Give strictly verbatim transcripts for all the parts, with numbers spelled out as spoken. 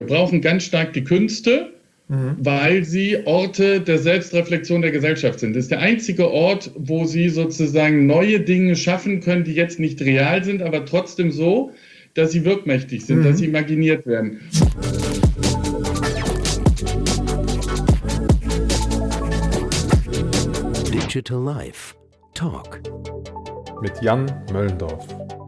Wir brauchen ganz stark die Künste, mhm. weil sie Orte der Selbstreflexion der Gesellschaft sind. Das ist der einzige Ort, wo sie sozusagen neue Dinge schaffen können, die jetzt nicht real sind, aber trotzdem so, dass sie wirkmächtig sind, mhm. dass sie imaginiert werden. Digital Life Talk mit Jan Möllendorf.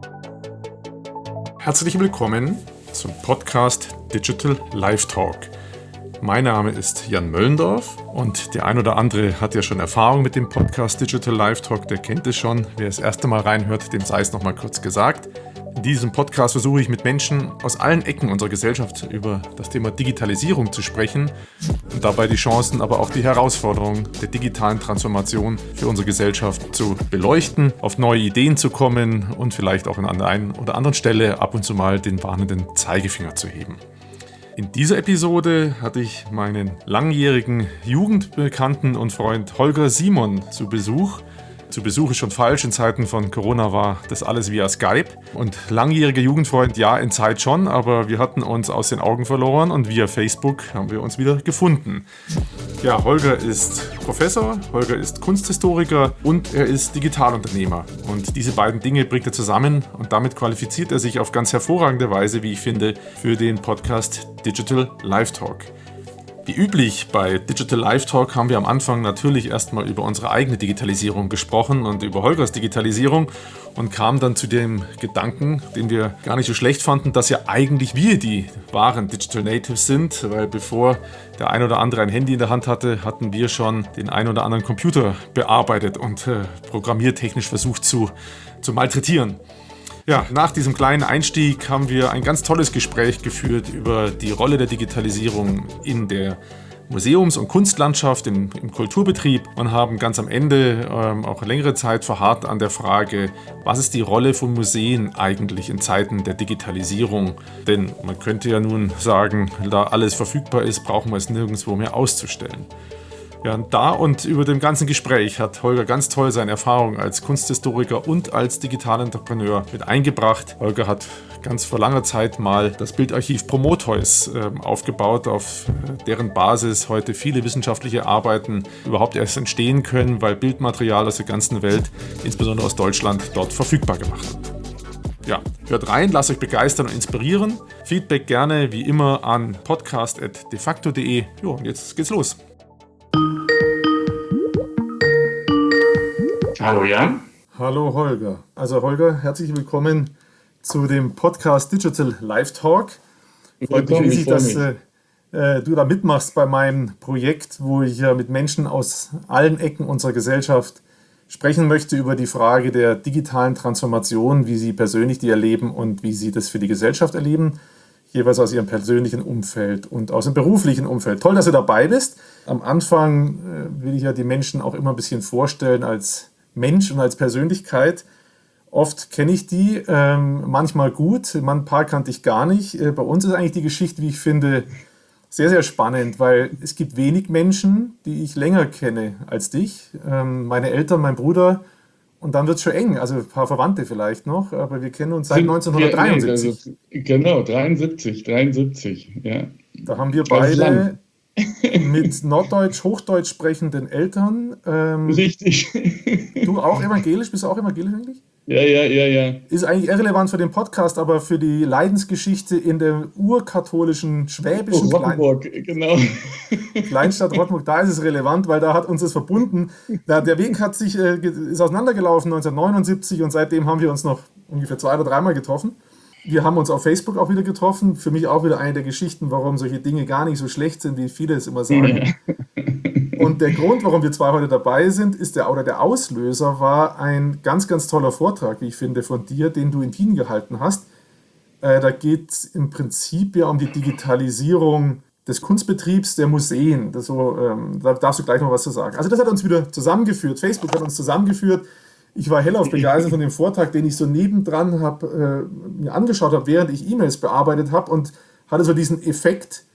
Herzlich willkommen zum Podcast Digital Life Talk. Mein Name ist Jan Möllendorf und der ein oder andere hat ja schon Erfahrung mit dem Podcast Digital Life Talk, der kennt es schon. Wer das erste Mal reinhört, dem sei es nochmal kurz gesagt. In diesem Podcast versuche ich mit Menschen aus allen Ecken unserer Gesellschaft über das Thema Digitalisierung zu sprechen und dabei die Chancen, aber auch die Herausforderungen der digitalen Transformation für unsere Gesellschaft zu beleuchten, auf neue Ideen zu kommen und vielleicht auch an der einen oder anderen Stelle ab und zu mal den warnenden Zeigefinger zu heben. In dieser Episode hatte ich meinen langjährigen Jugendbekannten und Freund Holger Simon zu Besuch. Zu Besuch ist schon falsch, in Zeiten von Corona war das alles via Skype. Und langjähriger Jugendfreund, ja, in Zeit schon, aber wir hatten uns aus den Augen verloren und via Facebook haben wir uns wieder gefunden. Ja, Holger ist Professor, Holger ist Kunsthistoriker und er ist Digitalunternehmer. Und diese beiden Dinge bringt er zusammen und damit qualifiziert er sich auf ganz hervorragende Weise, wie ich finde, für den Podcast Digital Life Talk. Wie üblich bei Digital Life Talk haben wir am Anfang natürlich erstmal über unsere eigene Digitalisierung gesprochen und über Holgers Digitalisierung und kamen dann zu dem Gedanken, den wir gar nicht so schlecht fanden, dass ja eigentlich wir die wahren Digital Natives sind, weil bevor der ein oder andere ein Handy in der Hand hatte, hatten wir schon den ein oder anderen Computer bearbeitet und äh, programmiertechnisch versucht zu, zu malträtieren. Ja, nach diesem kleinen Einstieg haben wir ein ganz tolles Gespräch geführt über die Rolle der Digitalisierung in der Museums- und Kunstlandschaft, im, im Kulturbetrieb und haben ganz am Ende ähm, auch längere Zeit verharrt an der Frage, was ist die Rolle von Museen eigentlich in Zeiten der Digitalisierung? Denn man könnte ja nun sagen, da alles verfügbar ist, brauchen wir es nirgendwo mehr auszustellen. Ja, und da und über dem ganzen Gespräch hat Holger ganz toll seine Erfahrung als Kunsthistoriker und als Digitalentrepreneur mit eingebracht. Holger hat ganz vor langer Zeit mal das Bildarchiv Prometheus äh, aufgebaut, auf äh, deren Basis heute viele wissenschaftliche Arbeiten überhaupt erst entstehen können, weil Bildmaterial aus der ganzen Welt, insbesondere aus Deutschland, dort verfügbar gemacht wird. Ja, hört rein, lasst euch begeistern und inspirieren. Feedback gerne wie immer an podcast at defacto punkt de. Jo, und jetzt geht's los. Hallo Jan. Hallo Holger. Also Holger, herzlich willkommen zu dem Podcast Digital Life Talk. Freut mich riesig, dass äh, du da mitmachst bei meinem Projekt, wo ich ja mit Menschen aus allen Ecken unserer Gesellschaft sprechen möchte über die Frage der digitalen Transformation, wie sie persönlich die erleben und wie sie das für die Gesellschaft erleben, jeweils aus ihrem persönlichen Umfeld und aus dem beruflichen Umfeld. Toll, dass du dabei bist. Am Anfang äh, will ich ja die Menschen auch immer ein bisschen vorstellen als Mensch und als Persönlichkeit. Oft kenne ich die, ähm, manchmal gut, ein paar kannte ich gar nicht. Äh, bei uns ist eigentlich die Geschichte, wie ich finde, sehr, sehr spannend, weil es gibt wenig Menschen, die ich länger kenne als dich. Ähm, meine Eltern, mein Bruder und dann wird es schon eng, also ein paar Verwandte vielleicht noch, aber wir kennen uns seit neunzehnhundertdreiundsiebzig. Ja, nee, also, genau, dreiundsiebzig, dreiundsiebzig, ja. Da haben wir beide mit Norddeutsch, Hochdeutsch sprechenden Eltern. Ähm, Richtig. Du auch evangelisch? Bist du auch evangelisch eigentlich? Ja, ja, ja, ja. Ist eigentlich irrelevant für den Podcast, aber für die Leidensgeschichte in der urkatholischen, schwäbischen oh, Rottenburg, Klein- genau. Kleinstadt Rottenburg, da ist es relevant, weil da hat uns das verbunden. Da, der Weg hat sich, äh, ist auseinandergelaufen neunzehnhundertneunundsiebzig und seitdem haben wir uns noch ungefähr zwei oder dreimal getroffen. Wir haben uns auf Facebook auch wieder getroffen. Für mich auch wieder eine der Geschichten, warum solche Dinge gar nicht so schlecht sind, wie viele es immer sagen. Ja. Und der Grund, warum wir zwei heute dabei sind, ist der, oder der Auslöser war ein ganz, ganz toller Vortrag, wie ich finde, von dir, den du in Wien gehalten hast. Äh, da geht es im Prinzip ja um die Digitalisierung des Kunstbetriebs der Museen. Das so, ähm, da darfst du gleich noch was zu sagen. Also das hat uns wieder zusammengeführt. Facebook hat uns zusammengeführt. Ich war hellauf begeistert von dem Vortrag, den ich so nebendran hab, äh, mir angeschaut habe, während ich E-Mails bearbeitet habe und hatte so diesen Effekt,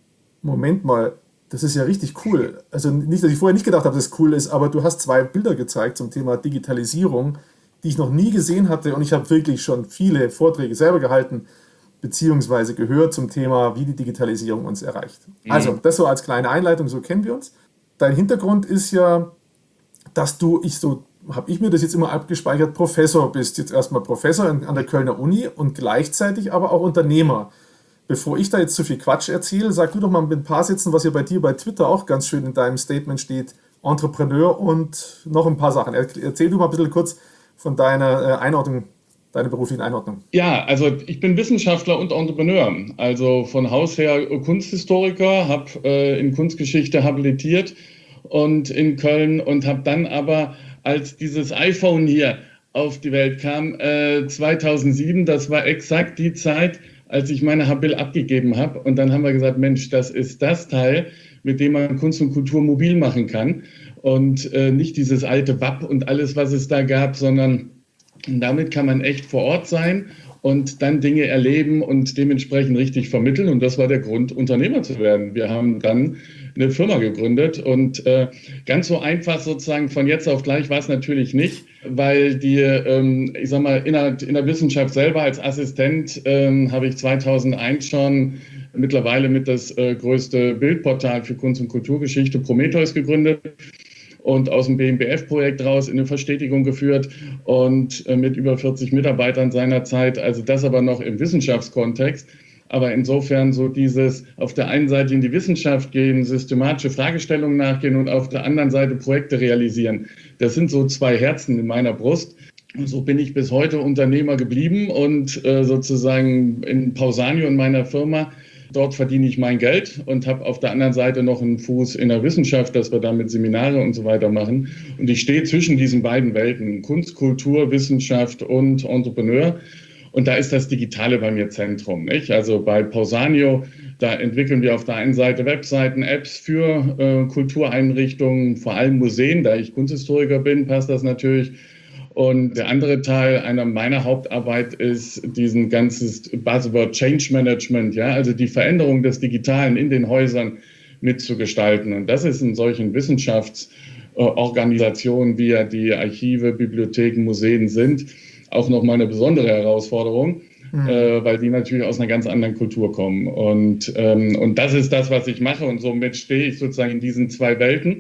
Moment mal, das ist ja richtig cool. Also nicht, dass ich vorher nicht gedacht habe, dass es cool ist, aber du hast zwei Bilder gezeigt zum Thema Digitalisierung, die ich noch nie gesehen hatte und ich habe wirklich schon viele Vorträge selber gehalten, beziehungsweise gehört zum Thema, wie die Digitalisierung uns erreicht. Mhm. Also, das so als kleine Einleitung, so kennen wir uns. Dein Hintergrund ist ja, dass du, ich so habe ich mir das jetzt immer abgespeichert, Professor bist. Jetzt erstmal Professor an der Kölner Uni und gleichzeitig aber auch Unternehmer. Bevor ich da jetzt zu viel Quatsch erzähle, sag du doch mal mit ein paar Sätzen, was ja bei dir bei Twitter auch ganz schön in deinem Statement steht, Entrepreneur und noch ein paar Sachen. Erzähl du mal ein bisschen kurz von deiner Einordnung, deiner beruflichen Einordnung. Ja, also ich bin Wissenschaftler und Entrepreneur. Also von Haus her Kunsthistoriker, habe äh, in Kunstgeschichte habilitiert und in Köln und habe dann aber, als dieses iPhone hier auf die Welt kam, äh, zweitausendsieben, das war exakt die Zeit, als ich meine Habil abgegeben habe. Und dann haben wir gesagt, Mensch, das ist das Teil, mit dem man Kunst und Kultur mobil machen kann. Und äh, nicht dieses alte W A P und alles, was es da gab, sondern damit kann man echt vor Ort sein und dann Dinge erleben und dementsprechend richtig vermitteln. Und das war der Grund, Unternehmer zu werden. Wir haben dann eine Firma gegründet und äh, ganz so einfach sozusagen von jetzt auf gleich war es natürlich nicht, weil die, ähm, ich sag mal, in der, in der Wissenschaft selber als Assistent ähm, habe ich zweitausendeins schon mittlerweile mit das äh, größte Bildportal für Kunst- und Kulturgeschichte, Prometheus, gegründet und aus dem B M B F-Projekt raus in eine Verstetigung geführt und äh, mit über vierzig Mitarbeitern seinerzeit, also das aber noch im Wissenschaftskontext. Aber insofern so dieses auf der einen Seite in die Wissenschaft gehen, systematische Fragestellungen nachgehen und auf der anderen Seite Projekte realisieren. Das sind so zwei Herzen in meiner Brust. Und so bin ich bis heute Unternehmer geblieben und äh, sozusagen in Pausanio in meiner Firma. Dort verdiene ich mein Geld und habe auf der anderen Seite noch einen Fuß in der Wissenschaft, dass wir damit Seminare und so weiter machen. Und ich stehe zwischen diesen beiden Welten, Kunst, Kultur, Wissenschaft und Entrepreneur. Und da ist das Digitale bei mir Zentrum, nicht? Also bei Pausanio, da entwickeln wir auf der einen Seite Webseiten, Apps für äh, Kultureinrichtungen, vor allem Museen. Da ich Kunsthistoriker bin, passt das natürlich. Und der andere Teil einer meiner Hauptarbeit ist diesen ganzes Buzzword Change Management, ja, also die Veränderung des Digitalen in den Häusern mitzugestalten. Und das ist in solchen Wissenschaftsorganisationen, wie ja die Archive, Bibliotheken, Museen sind, auch nochmal eine besondere Herausforderung, mhm. äh, weil die natürlich aus einer ganz anderen Kultur kommen. Und, ähm, und das ist das, was ich mache. Und somit stehe ich sozusagen in diesen zwei Welten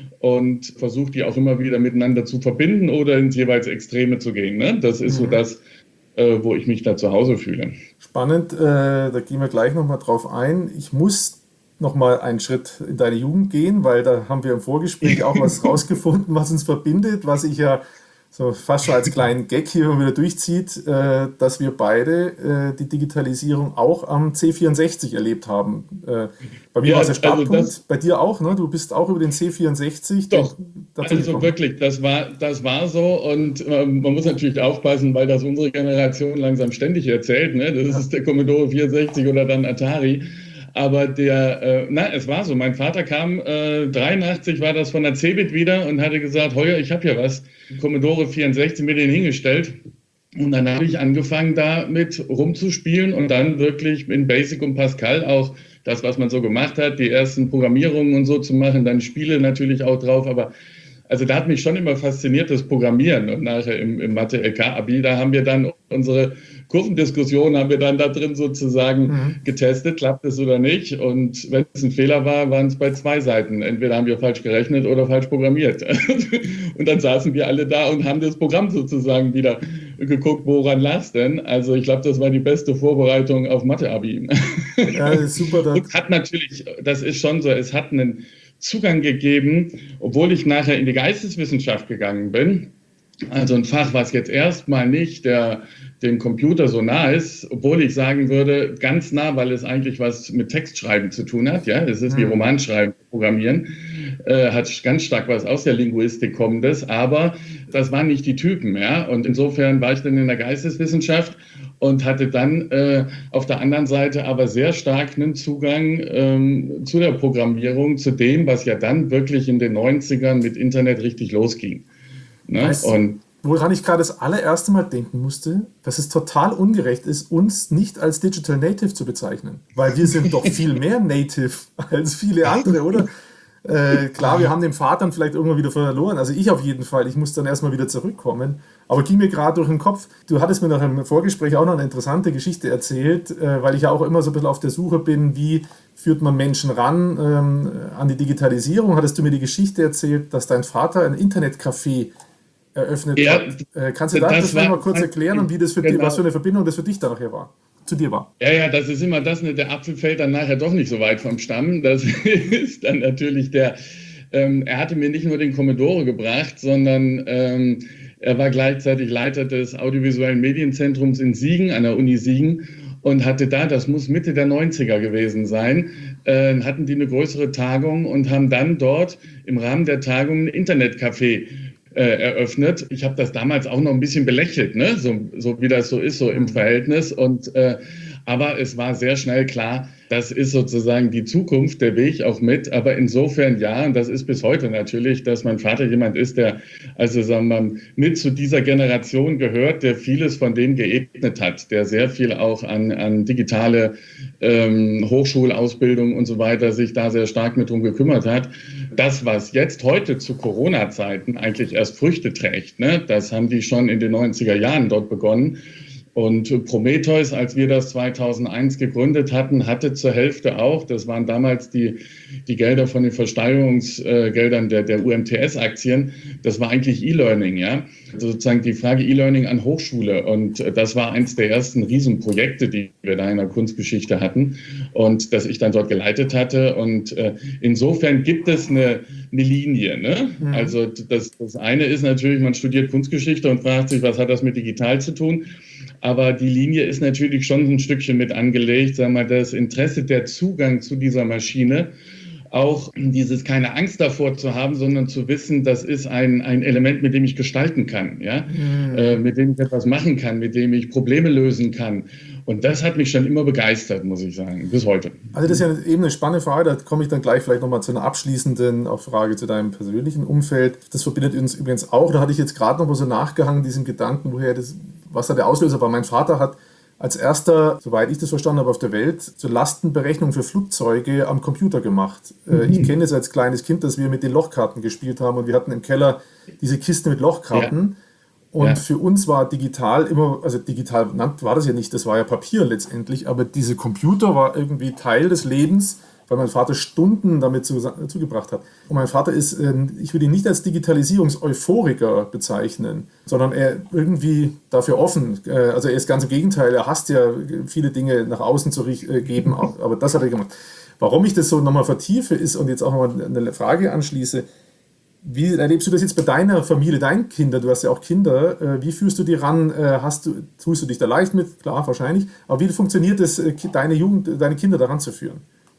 und versuche die auch immer wieder miteinander zu verbinden oder ins jeweils Extreme zu gehen. Ne? Das ist mhm. so das, äh, wo ich mich da zu Hause fühle. Spannend, äh, da gehen wir gleich nochmal drauf ein. Ich muss nochmal einen Schritt in deine Jugend gehen, weil da haben wir im Vorgespräch auch was rausgefunden, was uns verbindet, was ich ja so fast schon als kleinen Gag hier wieder durchzieht, äh, dass wir beide äh, die Digitalisierung auch am C vierundsechzig erlebt haben. Äh, bei mir ja, war es der Startpunkt, also bei dir auch, ne? Du bist auch über den C vierundsechzig. Doch, also gekommen. Wirklich, das war, das war so und ähm, man muss natürlich aufpassen, weil das unsere Generation langsam ständig erzählt, ne? Das ja. ist der Commodore vierundsechzig oder dann Atari. Aber der, äh, na, es war so. Mein Vater kam, äh, dreiundachtzig war das von der Cebit wieder und hatte gesagt, Holger, ich habe hier was. Commodore vierundsechzig mir den hingestellt. Und dann habe ich angefangen, damit rumzuspielen und dann wirklich in Basic und Pascal auch das, was man so gemacht hat, die ersten Programmierungen und so zu machen, dann Spiele natürlich auch drauf. Aber also da hat mich schon immer fasziniert, das Programmieren. Und nachher im, im Mathe-L K-Abi, da haben wir dann unsere Kurvendiskussion haben wir dann da drin sozusagen mhm. getestet, klappt es oder nicht. Und wenn es ein Fehler war, waren es bei zwei Seiten. Entweder haben wir falsch gerechnet oder falsch programmiert. Und dann saßen wir alle da und haben das Programm sozusagen wieder geguckt, woran lag es denn? Also ich glaube, das war die beste Vorbereitung auf Mathe-Abi. Ja, das ist super. Und hat natürlich, das ist schon so, es hat einen Zugang gegeben, obwohl ich nachher in die Geisteswissenschaft gegangen bin. Also ein Fach, was jetzt erstmal nicht der, dem Computer so nah ist, obwohl ich sagen würde, ganz nah, weil es eigentlich was mit Textschreiben zu tun hat. Ja, es ist wie Romanschreiben, Programmieren, äh, hat ganz stark was aus der Linguistik kommendes, aber das waren nicht die Typen. Ja, und insofern war ich dann in der Geisteswissenschaft und hatte dann äh, auf der anderen Seite aber sehr stark einen Zugang ähm, zu der Programmierung, zu dem, was ja dann wirklich in den neunzigern mit Internet richtig losging. Ne? Weißt, und woran ich gerade das allererste Mal denken musste, dass es total ungerecht ist, uns nicht als Digital Native zu bezeichnen. Weil wir sind doch viel mehr Native als viele andere, oder? Äh, klar, wir haben den Vater vielleicht irgendwann wieder verloren. Also ich auf jeden Fall. Ich muss dann erstmal wieder zurückkommen. Aber ging mir gerade durch den Kopf. Du hattest mir nach einem Vorgespräch auch noch eine interessante Geschichte erzählt, äh, weil ich ja auch immer so ein bisschen auf der Suche bin, wie führt man Menschen ran ähm, an die Digitalisierung. Hattest du mir die Geschichte erzählt, dass dein Vater ein Internetcafé eröffnet ja, hat. Äh, kannst du das, das mal kurz erklären und wie das für genau. die, was für eine Verbindung das für dich da nachher war? Zu dir war. Ja, ja, das ist immer das, ne, der Apfel fällt dann nachher doch nicht so weit vom Stamm. Das ist dann natürlich der, ähm, er hatte mir nicht nur den Commodore gebracht, sondern ähm, er war gleichzeitig Leiter des audiovisuellen Medienzentrums in Siegen, an der Uni Siegen, und hatte da, das muss Mitte der neunziger gewesen sein, äh, hatten die eine größere Tagung und haben dann dort im Rahmen der Tagung ein Internetcafé eröffnet. Ich habe das damals auch noch ein bisschen belächelt, ne? so, so wie das so ist, so im Verhältnis. Und, äh, aber es war sehr schnell klar, das ist sozusagen die Zukunft, der Weg auch mit. Aber insofern ja, und das ist bis heute natürlich, dass mein Vater jemand ist, der also sagen wir mal, mit zu dieser Generation gehört, der vieles von dem geebnet hat, der sehr viel auch an, an digitale ähm, Hochschulausbildung und so weiter sich da sehr stark mit drum gekümmert hat. Das, was jetzt heute zu Corona-Zeiten eigentlich erst Früchte trägt, ne, das haben die schon in den neunziger Jahren dort begonnen. Und Prometheus, als wir das zweitausendeins gegründet hatten, hatte zur Hälfte auch, das waren damals die, die Gelder von den Versteigerungsgeldern der, der U M T S-Aktien, das war eigentlich E-Learning, ja. Also sozusagen die Frage E-Learning an Hochschule. Und das war eins der ersten Riesenprojekte, die wir da in der Kunstgeschichte hatten und das ich dann dort geleitet hatte. Und äh, insofern gibt es eine, eine Linie, ne? Mhm. Also das, das eine ist natürlich, man studiert Kunstgeschichte und fragt sich, was hat das mit digital zu tun? Aber die Linie ist natürlich schon ein Stückchen mit angelegt, sagen wir mal, das Interesse, der Zugang zu dieser Maschine, auch dieses keine Angst davor zu haben, sondern zu wissen, das ist ein, ein Element, mit dem ich gestalten kann, ja, mhm. äh, mit dem ich etwas machen kann, mit dem ich Probleme lösen kann. Und das hat mich schon immer begeistert, muss ich sagen, bis heute. Also das ist ja eben eine spannende Frage, da komme ich dann gleich vielleicht nochmal zu einer abschließenden auch Frage zu deinem persönlichen Umfeld. Das verbindet uns übrigens auch, da hatte ich jetzt gerade noch mal so nachgehangen, diesen Gedanken, woher das, was da der Auslöser war. Mein Vater hat als erster, soweit ich das verstanden habe, auf der Welt so Lastenberechnung für Flugzeuge am Computer gemacht. Mhm. Ich kenne es als kleines Kind, dass wir mit den Lochkarten gespielt haben und wir hatten im Keller diese Kiste mit Lochkarten. Ja. Und ja. für uns war digital immer, also digital war das ja nicht, das war ja Papier letztendlich, aber diese Computer war irgendwie Teil des Lebens, weil mein Vater Stunden damit zu, zugebracht hat. Und mein Vater ist, ich würde ihn nicht als Digitalisierungs-Euphoriker bezeichnen, sondern er irgendwie dafür offen. Also er ist ganz im Gegenteil, er hasst ja viele Dinge nach außen zu geben, aber das hat er gemacht. Warum ich das so nochmal vertiefe ist und jetzt auch nochmal eine Frage anschließe, wie erlebst du das jetzt bei deiner Familie, deinen Kindern? Du hast ja auch Kinder. Wie führst du die ran? Hast du, tust du dich da leicht mit? Klar, wahrscheinlich. Aber wie funktioniert es, deine Jugend, deine Kinder daran zu führen?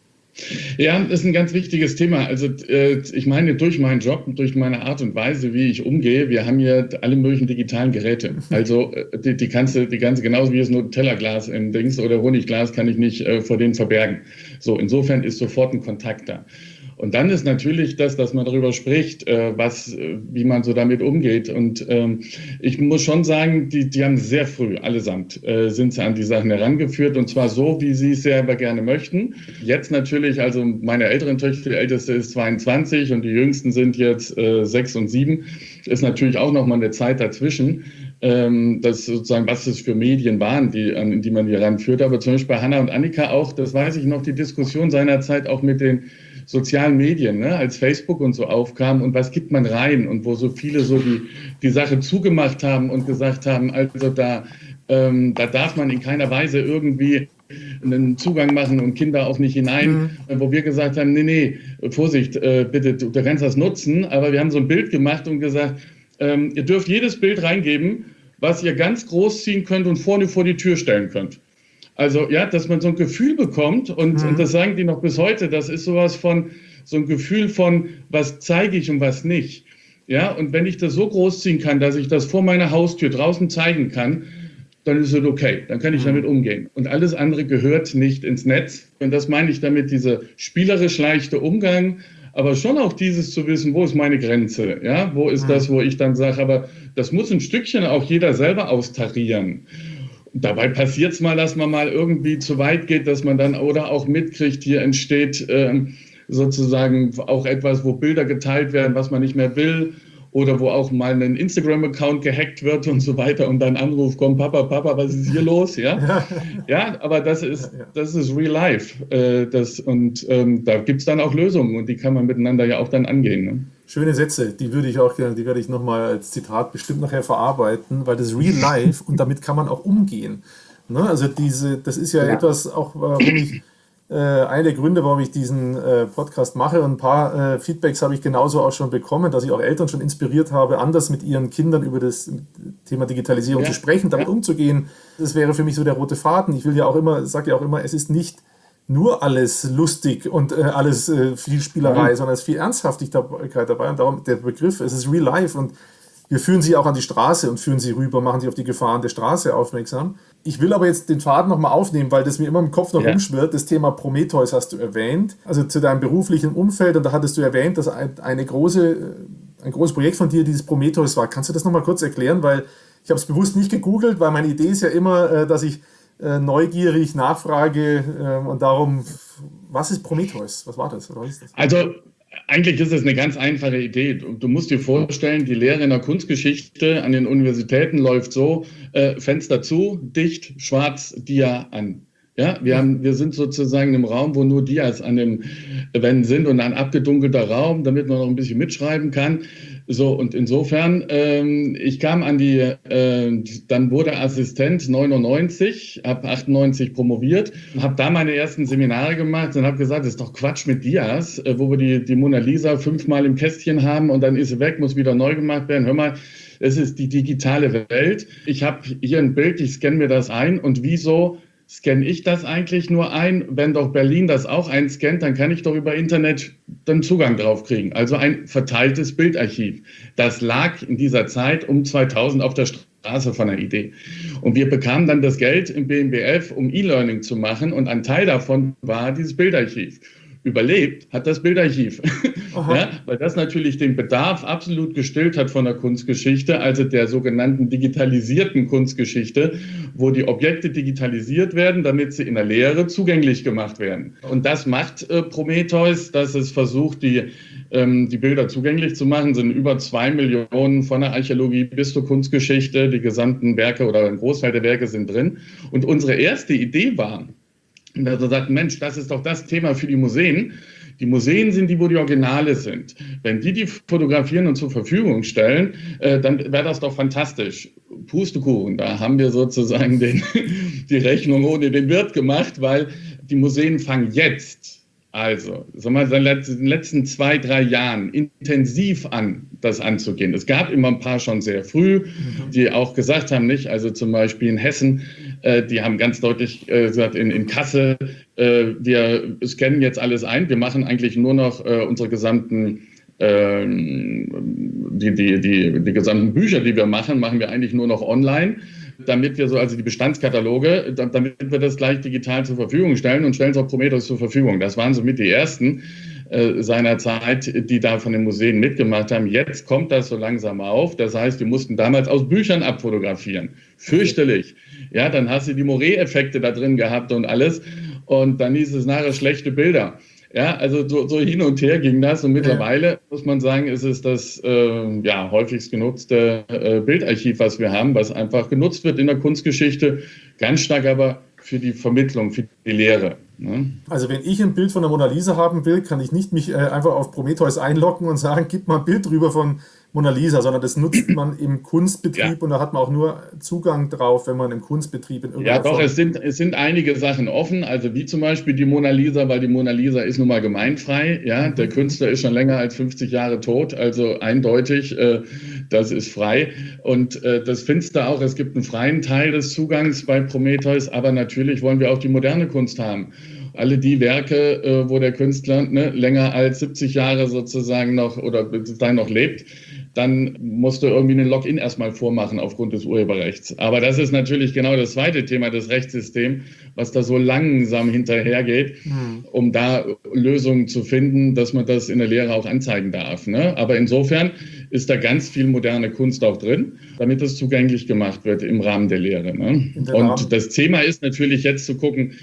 Ja, das ist ein ganz wichtiges Thema. Also äh, ich meine, durch meinen Job und durch meine Art und Weise, wie ich umgehe, wir haben hier alle möglichen digitalen Geräte. Also die, die kannst du, die ganze, genauso wie es nur Tellerglas im Dings oder Honigglas kann ich nicht äh, vor denen verbergen. So, insofern ist sofort ein Kontakt da. Und dann ist natürlich das, dass man darüber spricht, äh, was, äh, wie man so damit umgeht. Und ähm, ich muss schon sagen, die, die haben sehr früh, allesamt, äh, sind sie an die Sachen herangeführt. Und zwar so, wie sie es selber gerne möchten. Jetzt natürlich, also meine älteren Töchter, die älteste ist zweiundzwanzig und die jüngsten sind jetzt äh, sechs und sieben. Ist natürlich auch noch mal eine Zeit dazwischen. Ähm, das sozusagen, was es für Medien waren, die, an die man hier ranführt. Aber zum Beispiel bei Hannah und Annika auch, das weiß ich noch, die Diskussion seinerzeit auch mit den sozialen Medien, ne, als Facebook und so aufkam und was gibt man rein und wo so viele so die, die Sache zugemacht haben und gesagt haben, also da, ähm, da darf man in keiner Weise irgendwie einen Zugang machen und Kinder auch nicht hinein, mhm. wo wir gesagt haben, nee, nee, Vorsicht, äh, bitte, du, du kannst das nutzen, aber wir haben so ein Bild gemacht und gesagt, ähm, ihr dürft jedes Bild reingeben, was ihr ganz groß ziehen könnt und vorne vor die Tür stellen könnt. Also ja, dass man so ein Gefühl bekommt und, mhm. und das sagen die noch bis heute, das ist sowas von, so ein Gefühl von, was zeige ich und was nicht. Ja, und wenn ich das so großziehen kann, dass ich das vor meiner Haustür draußen zeigen kann, dann ist es okay, dann kann ich mhm. damit umgehen. Und alles andere gehört nicht ins Netz. Und das meine ich damit, dieser spielerisch leichte Umgang, aber schon auch dieses zu wissen, wo ist meine Grenze, ja, wo ist mhm. das, wo ich dann sage, aber das muss ein Stückchen auch jeder selber austarieren. Dabei passiert es mal, dass man mal irgendwie zu weit geht, dass man dann oder auch mitkriegt, hier entsteht ähm, sozusagen auch etwas, wo Bilder geteilt werden, was man nicht mehr will. Oder wo auch mal ein Instagram-Account gehackt wird und so weiter und dann Anruf kommt, Papa, Papa, was ist hier los? Ja, ja, aber das ist, das ist real life. Äh, das, und ähm, da gibt es dann auch Lösungen und die kann man miteinander ja auch dann angehen. Ne? Schöne Sätze, die würde ich auch gerne, die werde ich nochmal als Zitat bestimmt nachher verarbeiten, weil das ist real life und damit kann man auch umgehen. Ne? Also diese, das ist ja, ja. etwas, auch warum ich Äh, einer der Gründe, warum ich diesen äh, Podcast mache, und ein paar äh, Feedbacks habe ich genauso auch schon bekommen, dass ich auch Eltern schon inspiriert habe, anders mit ihren Kindern über das Thema Digitalisierung ja. zu sprechen, damit ja. umzugehen. Das wäre für mich so der rote Faden. Ich will ja auch immer, sage ja auch immer, es ist nicht nur alles lustig und äh, alles äh, viel Spielerei, ja. sondern es ist viel Ernsthaftigkeit dabei und darum der Begriff, es ist real life und wir führen sie auch an die Straße und führen sie rüber, machen sie auf die Gefahren der Straße aufmerksam. Ich will aber jetzt den Faden nochmal aufnehmen, weil das mir immer im Kopf noch ja. rumschwirrt. Das Thema Prometheus hast du erwähnt, also zu deinem beruflichen Umfeld. Und da hattest du erwähnt, dass ein, eine große, ein großes Projekt von dir dieses Prometheus war. Kannst du das nochmal kurz erklären? Weil ich habe es bewusst nicht gegoogelt, weil meine Idee ist ja immer, dass ich neugierig nachfrage und darum, was ist Prometheus? Was war das? Oder was ist das? Also eigentlich ist es eine ganz einfache Idee. Du musst dir vorstellen, die Lehre in der Kunstgeschichte an den Universitäten läuft so, äh, Fenster zu, dicht, schwarz, Dia an. Ja, wir, haben, wir sind sozusagen im Raum, wo nur Dias an den Wänden sind und ein abgedunkelter Raum, damit man noch ein bisschen mitschreiben kann. So, und insofern, ähm, ich kam an die, äh, dann wurde Assistent neunundneunzig, habe achtundneunzig promoviert, habe da meine ersten Seminare gemacht und habe gesagt, das ist doch Quatsch mit Dias, äh, wo wir die, die Mona Lisa fünfmal im Kästchen haben und dann ist sie weg, muss wieder neu gemacht werden. Hör mal, es ist die digitale Welt. Ich habe hier ein Bild, ich scanne mir das ein und wieso scanne ich das eigentlich nur ein? Wenn doch Berlin das auch einscannt, dann kann ich doch über Internet dann Zugang drauf kriegen. Also ein verteiltes Bildarchiv. Das lag in dieser Zeit um zweitausend auf der Straße von der Idee. Und wir bekamen dann das Geld im B M B F, um E-Learning zu machen. Und ein Teil davon war dieses Bildarchiv. Überlebt hat das Bildarchiv, ja, weil das natürlich den Bedarf absolut gestillt hat von der Kunstgeschichte, also der sogenannten digitalisierten Kunstgeschichte, wo die Objekte digitalisiert werden, damit sie in der Lehre zugänglich gemacht werden. Und das macht äh, Prometheus, dass es versucht, die, ähm, die Bilder zugänglich zu machen, sind über zwei Millionen von der Archäologie bis zur Kunstgeschichte, die gesamten Werke oder ein Großteil der Werke sind drin. Und unsere erste Idee war, und er sagt, Mensch, das ist doch das Thema für die Museen. Die Museen sind die, wo die Originale sind. Wenn die die fotografieren und zur Verfügung stellen, äh, dann wäre das doch fantastisch. Pustekuchen, da haben wir sozusagen den, die Rechnung ohne den Wirt gemacht, weil die Museen fangen jetzt, also sagen wir mal, in den letzten zwei, drei Jahren intensiv an, das anzugehen. Es gab immer ein paar schon sehr früh, die auch gesagt haben, nicht, also zum Beispiel in Hessen, äh, die haben ganz deutlich äh, gesagt, in, in Kassel, äh, wir scannen jetzt alles ein, wir machen eigentlich nur noch äh, unsere gesamten äh, die, die, die, die gesamten Bücher, die wir machen, machen wir eigentlich nur noch online, damit wir so, also die Bestandskataloge, damit wir das gleich digital zur Verfügung stellen und stellen es auch Prometheus zur Verfügung. Das waren somit die ersten äh, seiner Zeit, die da von den Museen mitgemacht haben. Jetzt kommt das so langsam auf. Das heißt, wir mussten damals aus Büchern abfotografieren. Fürchterlich. Ja, dann hast du die Moree-Effekte da drin gehabt und alles. Und dann hieß es nachher schlechte Bilder. Ja, also so, so hin und her ging das und mittlerweile, ja. muss man sagen, ist es das äh, ja, häufigst genutzte äh, Bildarchiv, was wir haben, was einfach genutzt wird in der Kunstgeschichte, ganz stark aber für die Vermittlung, für die Lehre. Ne? Also wenn ich ein Bild von der Mona Lisa haben will, kann ich nicht mich äh, einfach auf Prometheus einloggen und sagen, gib mal ein Bild drüber von Mona Lisa, sondern das nutzt man im Kunstbetrieb ja. und da hat man auch nur Zugang drauf, wenn man im Kunstbetrieb in irgendeiner Ja, doch, es sind, es sind einige Sachen offen, also wie zum Beispiel die Mona Lisa, weil die Mona Lisa ist nun mal gemeinfrei, ja, der Künstler ist schon länger als fünfzig Jahre tot, also eindeutig, äh, das ist frei und äh, das findest du auch, es gibt einen freien Teil des Zugangs bei Prometheus, aber natürlich wollen wir auch die moderne Kunst haben. Alle die Werke, äh, wo der Künstler ne, länger als siebzig Jahre sozusagen noch oder bis dahin noch lebt, dann musst du irgendwie einen Login erstmal vormachen aufgrund des Urheberrechts. Aber das ist natürlich genau das zweite Thema, das Rechtssystem, was da so langsam hinterhergeht, mhm. um da Lösungen zu finden, dass man das in der Lehre auch anzeigen darf. Ne? Aber insofern ist da ganz viel moderne Kunst auch drin, damit das zugänglich gemacht wird im Rahmen der Lehre. Ne? Und das Thema ist natürlich jetzt zu gucken,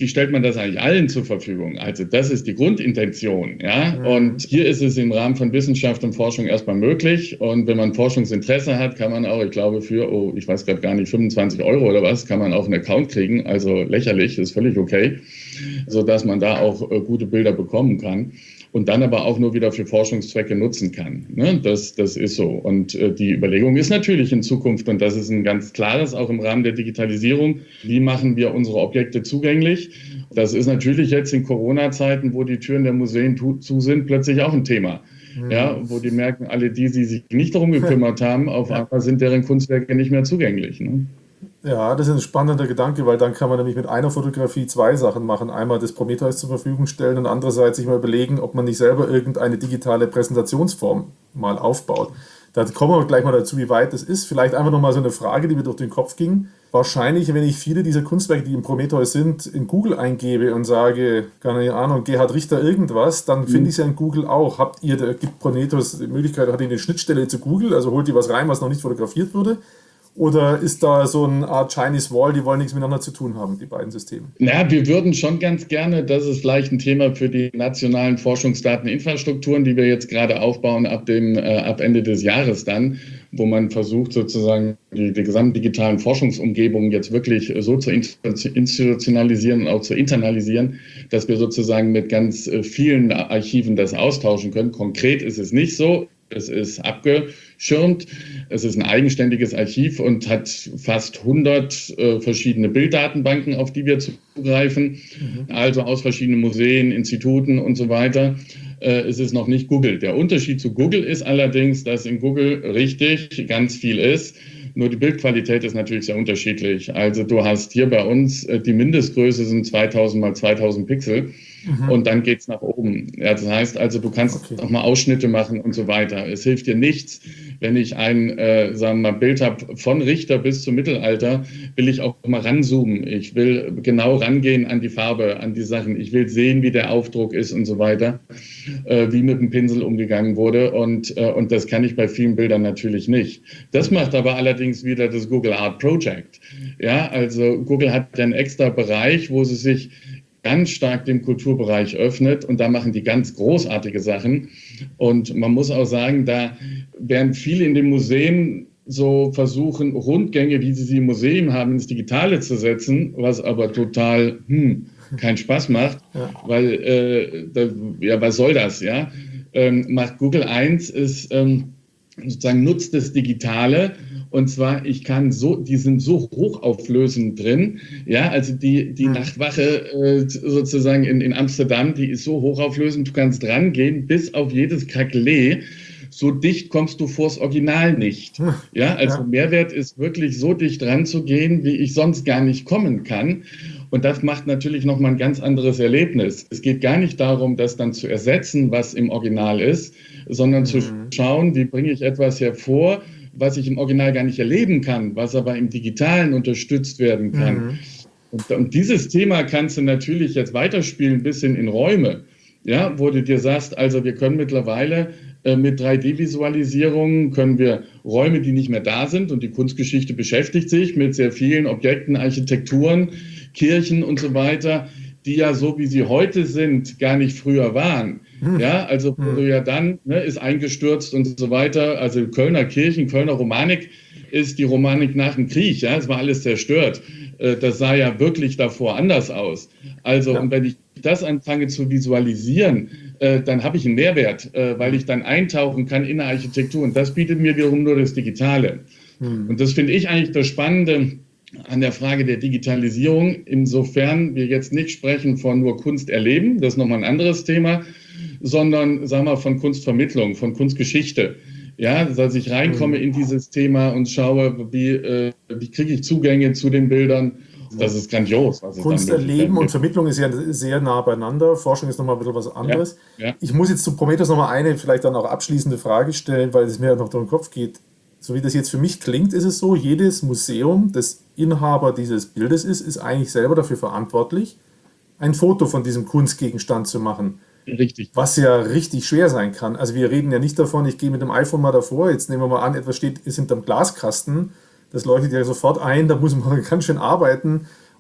wie stellt man das eigentlich allen zur Verfügung? Also das ist die Grundintention. Ja? Mhm. Und hier ist es im Rahmen von Wissenschaft und Forschung erstmal möglich. Und wenn man Forschungsinteresse hat, kann man auch, ich glaube, für, oh, ich weiß gerade gar nicht, fünfundzwanzig Euro oder was, kann man auch einen Account kriegen. Also lächerlich, ist völlig okay, sodass man da auch äh, gute Bilder bekommen kann. Und dann aber auch nur wieder für Forschungszwecke nutzen kann. Ne? Das, das ist so. Und äh, die Überlegung ist natürlich in Zukunft, und das ist ein ganz klares, auch im Rahmen der Digitalisierung, wie machen wir unsere Objekte zugänglich? Das ist natürlich jetzt in Corona-Zeiten, wo die Türen der Museen tu, zu sind, plötzlich auch ein Thema. Mhm. Ja, wo die merken, alle die, die sich nicht darum gekümmert haben, auf einmal sind deren Kunstwerke nicht mehr zugänglich. Ne? Ja, das ist ein spannender Gedanke, weil dann kann man nämlich mit einer Fotografie zwei Sachen machen. Einmal das Prometheus zur Verfügung stellen und andererseits sich mal überlegen, ob man nicht selber irgendeine digitale Präsentationsform mal aufbaut. Da kommen wir gleich mal dazu, wie weit das ist. Vielleicht einfach nochmal so eine Frage, die mir durch den Kopf ging. Wahrscheinlich, wenn ich viele dieser Kunstwerke, die im Prometheus sind, in Google eingebe und sage, keine Ahnung, Gerhard Richter irgendwas, dann finde ich es ja in Google auch. Habt ihr, da gibt Prometheus die Möglichkeit, hat ihr eine Schnittstelle zu Google, also holt ihr was rein, was noch nicht fotografiert wurde? Oder ist da so eine Art Chinese Wall, die wollen nichts miteinander zu tun haben, die beiden Systeme? Na, wir würden schon ganz gerne, das ist vielleicht ein Thema für die nationalen Forschungsdateninfrastrukturen, die wir jetzt gerade aufbauen ab, dem, äh, ab Ende des Jahres dann, wo man versucht sozusagen die, die gesamten digitalen Forschungsumgebungen jetzt wirklich so zu institutionalisieren und auch zu internalisieren, dass wir sozusagen mit ganz vielen Archiven das austauschen können. Konkret ist es nicht so. Es ist abgeschirmt, es ist ein eigenständiges Archiv und hat fast hundert äh, verschiedene Bilddatenbanken, auf die wir zugreifen, mhm. also aus verschiedenen Museen, Instituten und so weiter. Äh, es ist noch nicht Google. Der Unterschied zu Google ist allerdings, dass in Google richtig ganz viel ist. Nur die Bildqualität ist natürlich sehr unterschiedlich. Also du hast hier bei uns, äh, die Mindestgröße sind zweitausend mal zweitausend Pixel. Mhm. Und dann geht's nach oben. Ja, das heißt also, du kannst okay. auch mal Ausschnitte machen und so weiter. Es hilft dir nichts, wenn ich ein äh, sagen wir mal, Bild habe von Richter bis zum Mittelalter, will ich auch mal ranzoomen. Ich will genau rangehen an die Farbe, an die Sachen. Ich will sehen, wie der Aufdruck ist und so weiter, äh, wie mit dem Pinsel umgegangen wurde. Und, äh, und das kann ich bei vielen Bildern natürlich nicht. Das macht aber allerdings wieder das Google Art Project. Ja, also Google hat einen extra Bereich, wo sie sich ganz stark dem Kulturbereich öffnet und da machen die ganz großartige Sachen. Und man muss auch sagen, da werden viele in den Museen so versuchen, Rundgänge, wie sie sie im Museum haben, ins Digitale zu setzen, was aber total hm, keinen Spaß macht, ja. weil, äh, da, ja, was soll das, ja? Ähm, macht Google eins ist ähm, sozusagen nutzt das Digitale. Und zwar, ich kann so, die sind so hochauflösend drin, ja, also die, die mhm. Nachtwache äh, sozusagen in, in Amsterdam, die ist so hochauflösend, du kannst rangehen bis auf jedes Krakelé. So dicht kommst du vors Original nicht. Ja, also ja. Mehrwert ist wirklich so dicht ranzugehen, wie ich sonst gar nicht kommen kann. Und das macht natürlich nochmal ein ganz anderes Erlebnis. Es geht gar nicht darum, das dann zu ersetzen, was im Original ist, sondern mhm. zu schauen, wie bringe ich etwas hervor, was ich im Original gar nicht erleben kann, was aber im Digitalen unterstützt werden kann. Mhm. Und, und dieses Thema kannst du natürlich jetzt weiterspielen bis hin in Räume, ja, wo du dir sagst, also wir können mittlerweile äh, mit drei D-Visualisierungen können wir Räume, die nicht mehr da sind, und die Kunstgeschichte beschäftigt sich mit sehr vielen Objekten, Architekturen, Kirchen und so weiter, die ja so, wie sie heute sind, gar nicht früher waren. Hm. Ja, also wo hm. du ja dann, ne, ist eingestürzt und so weiter. Also Kölner Kirchen, Kölner Romanik ist die Romanik nach dem Krieg. Ja, es war alles zerstört. Äh, das sah ja wirklich davor anders aus. Also, ja. Und wenn ich das anfange zu visualisieren, äh, dann habe ich einen Mehrwert, äh, weil ich dann eintauchen kann in der Architektur. Und das bietet mir wiederum nur das Digitale. Hm. Und das finde ich eigentlich das Spannende an der Frage der Digitalisierung, insofern wir jetzt nicht sprechen von nur Kunst erleben, das ist nochmal ein anderes Thema, sondern, sagen wir, von Kunstvermittlung, von Kunstgeschichte. Ja, dass ich reinkomme in dieses Thema und schaue, wie, äh, wie kriege ich Zugänge zu den Bildern. Das ist grandios. Was Kunst erleben und Vermittlung ist ja sehr nah beieinander. Forschung ist nochmal ein bisschen was anderes. Ja, ja. Ich muss jetzt zu Prometheus nochmal eine, vielleicht dann auch abschließende Frage stellen, weil es mir noch durch den Kopf geht. So wie das jetzt für mich klingt, ist es so, jedes Museum, das Inhaber dieses Bildes ist, ist eigentlich selber dafür verantwortlich, ein Foto von diesem Kunstgegenstand zu machen. Richtig. Was ja richtig schwer sein kann. Also wir reden ja nicht davon, ich gehe mit dem iPhone mal davor, jetzt nehmen wir mal an, etwas steht, ist hinterm Glaskasten, das leuchtet ja sofort ein, da muss man ganz schön arbeiten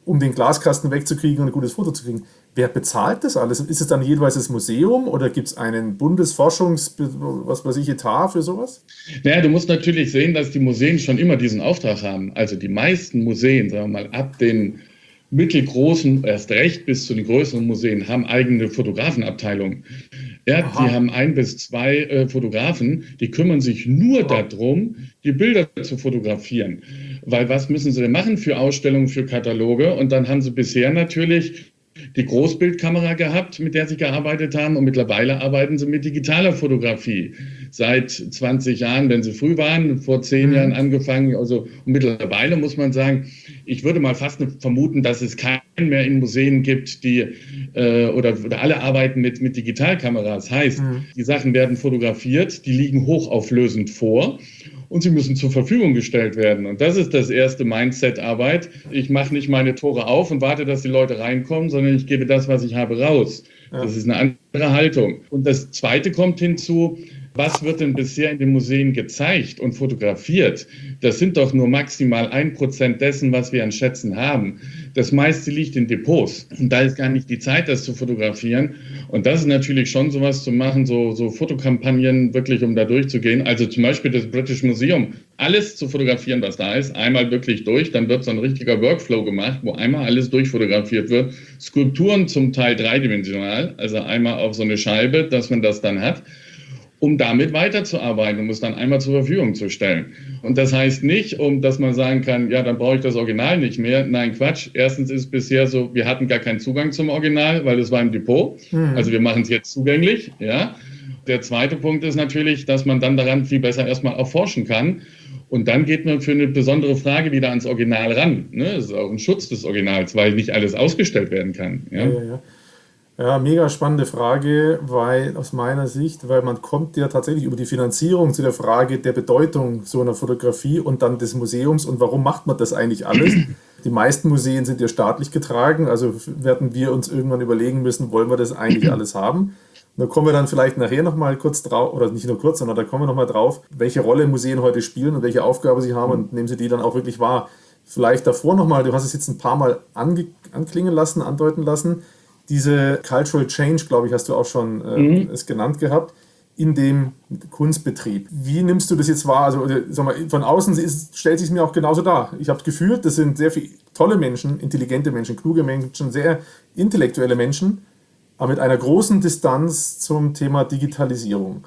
um den Glaskasten wegzukriegen und ein gutes Foto zu kriegen. Wer bezahlt das alles? Ist es dann jeweils das Museum oder gibt es einen Bundesforschungs-, was weiß ich, Etat für sowas? Naja, du musst natürlich sehen, dass die Museen schon immer diesen Auftrag haben. Also die meisten Museen, sagen wir mal, ab den mittelgroßen, erst recht bis zu den größeren Museen, haben eigene Fotografenabteilungen. Ja, die haben ein bis zwei äh, Fotografen, die kümmern sich nur darum, die Bilder zu fotografieren. Weil was müssen sie denn machen für Ausstellungen, für Kataloge? Und dann haben sie bisher natürlich die Großbildkamera gehabt, mit der sie gearbeitet haben, und mittlerweile arbeiten sie mit digitaler Fotografie. Seit zwanzig Jahren, wenn sie früh waren, vor zehn mhm. Jahren angefangen. Also mittlerweile muss man sagen, ich würde mal fast vermuten, dass es keinen mehr in Museen gibt, die äh, oder, oder alle arbeiten mit, mit Digitalkameras. Heißt, mhm. die Sachen werden fotografiert, die liegen hochauflösend vor. Und sie müssen zur Verfügung gestellt werden. Und das ist das erste Mindset-Arbeit. Ich mache nicht meine Tore auf und warte, dass die Leute reinkommen, sondern ich gebe das, was ich habe, raus. Ja. Das ist eine andere Haltung. Und das Zweite kommt hinzu, was wird denn bisher in den Museen gezeigt und fotografiert? Das sind doch nur maximal ein Prozent dessen, was wir an Schätzen haben. Das meiste liegt in Depots. Und da ist gar nicht die Zeit, das zu fotografieren. Und das ist natürlich schon sowas zu machen, so, so Fotokampagnen wirklich, um da durchzugehen. Also zum Beispiel das British Museum, alles zu fotografieren, was da ist, einmal wirklich durch, dann wird so ein richtiger Workflow gemacht, wo einmal alles durchfotografiert wird. Skulpturen zum Teil dreidimensional, also einmal auf so eine Scheibe, dass man das dann hat, um damit weiterzuarbeiten, um es dann einmal zur Verfügung zu stellen. Und das heißt nicht, um dass man sagen kann, ja, dann brauche ich das Original nicht mehr. Nein, Quatsch. Erstens ist es bisher so, wir hatten gar keinen Zugang zum Original, weil es war im Depot. Mhm. Also wir machen es jetzt zugänglich. Ja. Der zweite Punkt ist natürlich, dass man dann daran viel besser erstmal auch forschen kann. Und dann geht man für eine besondere Frage wieder ans Original ran. Ne? Das ist auch ein Schutz des Originals, weil nicht alles ausgestellt werden kann. Ja, ja, ja. Ja, mega spannende Frage, weil aus meiner Sicht, weil man kommt ja tatsächlich über die Finanzierung zu der Frage der Bedeutung so einer Fotografie und dann des Museums und warum macht man das eigentlich alles. Die meisten Museen sind ja staatlich getragen, also werden wir uns irgendwann überlegen müssen, wollen wir das eigentlich alles haben. Und da kommen wir dann vielleicht nachher nochmal kurz drauf, oder nicht nur kurz, sondern da kommen wir nochmal drauf, welche Rolle Museen heute spielen und welche Aufgabe sie haben und nehmen sie die dann auch wirklich wahr. Vielleicht davor nochmal, du hast es jetzt ein paar Mal ange- anklingen lassen, andeuten lassen, diese Cultural Change, glaube ich, hast du auch schon äh, mhm. es genannt gehabt, in dem Kunstbetrieb. Wie nimmst du das jetzt wahr? Also sag mal, von außen ist, stellt sich es mir auch genauso dar. Ich habe das Gefühl, das sind sehr viele tolle Menschen, intelligente Menschen, kluge Menschen, sehr intellektuelle Menschen, aber mit einer großen Distanz zum Thema Digitalisierung.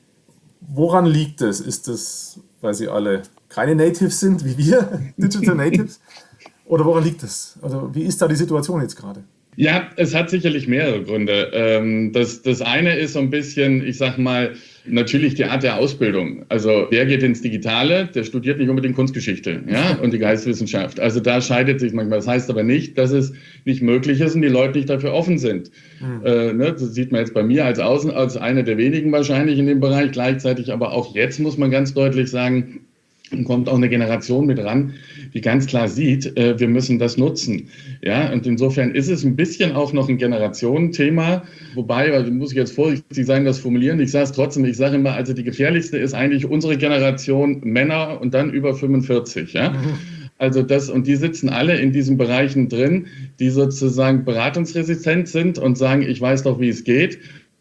Woran liegt es? Ist das, weil sie alle keine Natives sind, wie wir, Digital Natives? Oder woran liegt es? Also wie ist da die Situation jetzt gerade? Ja, es hat sicherlich mehrere Gründe. Das, das eine ist so ein bisschen, ich sag mal, natürlich die Art der Ausbildung. Also wer geht ins Digitale, der studiert nicht unbedingt Kunstgeschichte, ja, und die Geisteswissenschaft. Also da scheidet sich manchmal. Das heißt aber nicht, dass es nicht möglich ist und die Leute nicht dafür offen sind. Mhm. Äh, ne, das sieht man jetzt bei mir als Außen, als einer der wenigen wahrscheinlich in dem Bereich. Gleichzeitig aber auch jetzt muss man ganz deutlich sagen, kommt auch eine Generation mit ran, die ganz klar sieht, äh, wir müssen das nutzen. Ja, und insofern ist es ein bisschen auch noch ein Generationenthema, wobei, also muss ich jetzt vorsichtig sein, das formulieren, ich sage es trotzdem, ich sage immer, also die gefährlichste ist eigentlich unsere Generation Männer und dann über fünfundvierzig, ja. Mhm. Also das, und die sitzen alle in diesen Bereichen drin, die sozusagen beratungsresistent sind und sagen, ich weiß doch, wie es geht.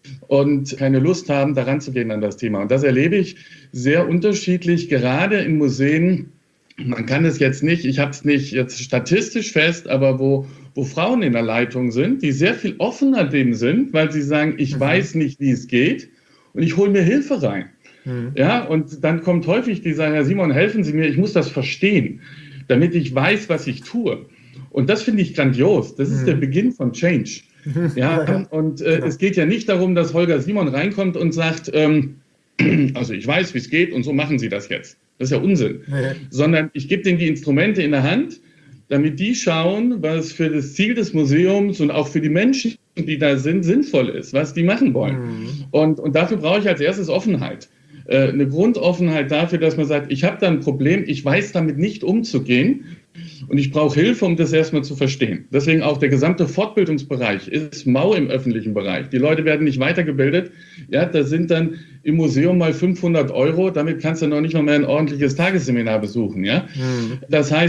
Und keine Lust haben, daran zu gehen an das Thema. Und das erlebe ich sehr unterschiedlich, gerade in Museen. Man kann es jetzt nicht, ich habe es nicht jetzt statistisch fest, aber wo, wo Frauen in der Leitung sind, die sehr viel offener dem sind, weil sie sagen, ich mhm. weiß nicht, wie es geht und ich hole mir Hilfe rein. Mhm. Ja, und dann kommt häufig die sagen, Herr Simon, helfen Sie mir, ich muss das verstehen, damit ich weiß, was ich tue. Und das finde ich grandios. Das ist mhm. der Beginn von Change. Ja, ja, und äh, genau. Es geht ja nicht darum, dass Holger Simon reinkommt und sagt, ähm, also ich weiß, wie es geht und so machen Sie das jetzt. Das ist ja Unsinn. Ja. Sondern ich gebe denen die Instrumente in der Hand, damit die schauen, was für das Ziel des Museums und auch für die Menschen, die da sind, sinnvoll ist, was die machen wollen. Mhm. Und, und dafür brauche ich als erstes Offenheit. Äh, eine Grundoffenheit dafür, dass man sagt, ich habe da ein Problem, ich weiß damit nicht umzugehen. Und ich brauche Hilfe, um das erstmal zu verstehen. Deswegen auch der gesamte Fortbildungsbereich ist mau im öffentlichen Bereich. Die Leute werden nicht weitergebildet. Ja, da sind dann im Museum mal fünfhundert Euro. Damit kannst du noch nicht noch mehr ein ordentliches Tagesseminar besuchen. Ja? Mhm. Das heißt,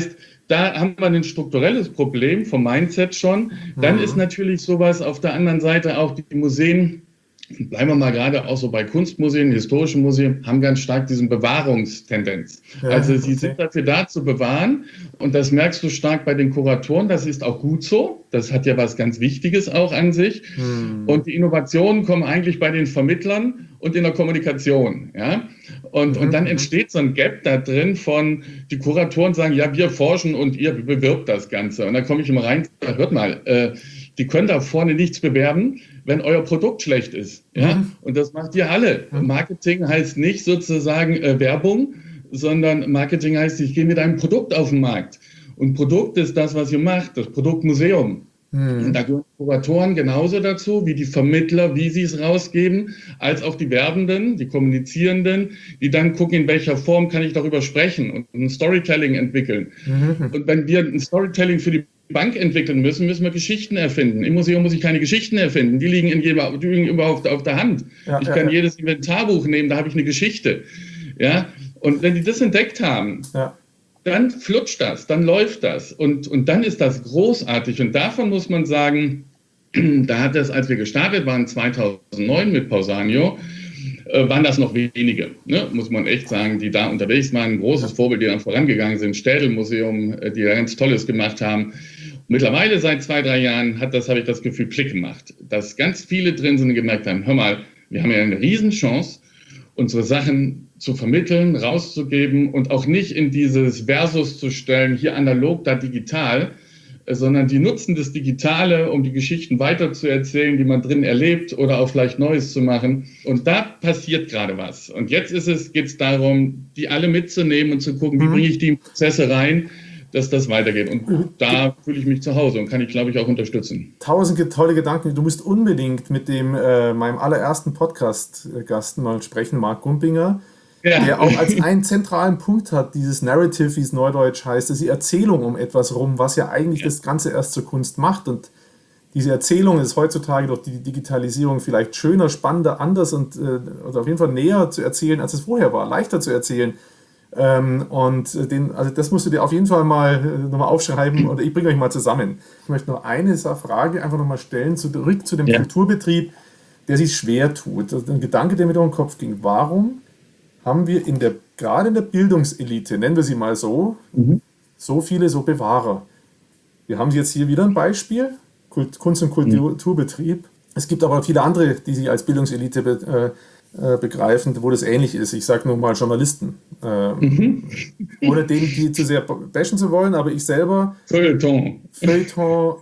da haben wir ein strukturelles Problem vom Mindset schon. Dann mhm. ist natürlich sowas auf der anderen Seite auch die Museen, bleiben wir mal gerade auch so bei Kunstmuseen, historischen Museen, haben ganz stark diesen Bewahrungstendenz. Ja, also sie okay. sind dafür da zu bewahren und das merkst du stark bei den Kuratoren, das ist auch gut so, das hat ja was ganz Wichtiges auch an sich hm. und die Innovationen kommen eigentlich bei den Vermittlern und in der Kommunikation, ja, und, mhm. und dann entsteht so ein Gap da drin von, die Kuratoren sagen, ja, wir forschen und ihr bewirbt das Ganze und dann komme ich immer rein, hört mal, äh, die können da vorne nichts bewerben, wenn euer Produkt schlecht ist. Ja? Mhm. Und das macht ihr alle. Mhm. Marketing heißt nicht sozusagen äh, Werbung, sondern Marketing heißt, ich gehe mit einem Produkt auf den Markt. Und Produkt ist das, was ihr macht, das Produktmuseum. Mhm. Und da gehören Kuratoren genauso dazu, wie die Vermittler, wie sie es rausgeben, als auch die Werbenden, die Kommunizierenden, die dann gucken, in welcher Form kann ich darüber sprechen und ein Storytelling entwickeln. Mhm. Und wenn wir ein Storytelling für die Bank entwickeln müssen, müssen wir Geschichten erfinden. Im Museum muss ich keine Geschichten erfinden. Die liegen, in jedem, die liegen überhaupt auf der Hand. Ja, ich kann ja, jedes Inventarbuch nehmen, da habe ich eine Geschichte. Ja? Und wenn die das entdeckt haben, ja. dann flutscht das, dann läuft das. Und, und dann ist das großartig. Und davon muss man sagen, da hat es, als wir gestartet waren, zweitausendneun mit Pausanias, äh, waren das noch wenige, ne? Muss man echt sagen, die da unterwegs waren. Ein großes Vorbild, die dann vorangegangen sind. Städel-Museum, äh, die da ganz Tolles gemacht haben. Mittlerweile seit zwei, drei Jahren hat das, habe ich das Gefühl, Klick gemacht, dass ganz viele drin sind und gemerkt haben, hör mal, wir haben ja eine Riesenchance, unsere Sachen zu vermitteln, rauszugeben und auch nicht in dieses Versus zu stellen, hier analog, da digital, sondern die nutzen das Digitale, um die Geschichten weiterzuerzählen, die man drin erlebt oder auch vielleicht Neues zu machen. Und da passiert gerade was. Und jetzt ist es, geht es darum, die alle mitzunehmen und zu gucken, wie bringe ich die in Prozesse rein, dass das weitergeht. Und da fühle ich mich zu Hause und kann ich, glaube ich, auch unterstützen. Tausende tolle Gedanken. Du musst unbedingt mit dem äh, meinem allerersten Podcast-Gast mal sprechen, Marc Gumpinger, ja. der auch als einen zentralen Punkt hat, dieses Narrative, wie es neudeutsch heißt, das ist die Erzählung um etwas rum, was ja eigentlich ja. das Ganze erst zur Kunst macht. Und diese Erzählung ist heutzutage durch die Digitalisierung vielleicht schöner, spannender, anders und äh, also auf jeden Fall näher zu erzählen, als es vorher war, leichter zu erzählen. Ähm, und den, also das musst du dir auf jeden Fall mal äh, nochmal aufschreiben oder ich bringe euch mal zusammen. Ich möchte noch eine Frage einfach nochmal stellen, zurück zu dem ja. Kulturbetrieb, der sich schwer tut. Also ein Gedanke, der mir durch den Kopf ging. Warum haben wir in der, gerade in der Bildungselite, nennen wir sie mal so, mhm. so viele so Bewahrer? Wir haben jetzt hier wieder ein Beispiel, Kult, Kunst- und Kulturbetrieb. Es gibt aber viele andere, die sich als Bildungselite be, äh, begreifen, wo das ähnlich ist. Ich sage nur mal Journalisten. Ähm, mhm. Ohne denen die zu sehr bashen zu wollen, aber ich selber... Feuilleton. Feuilleton.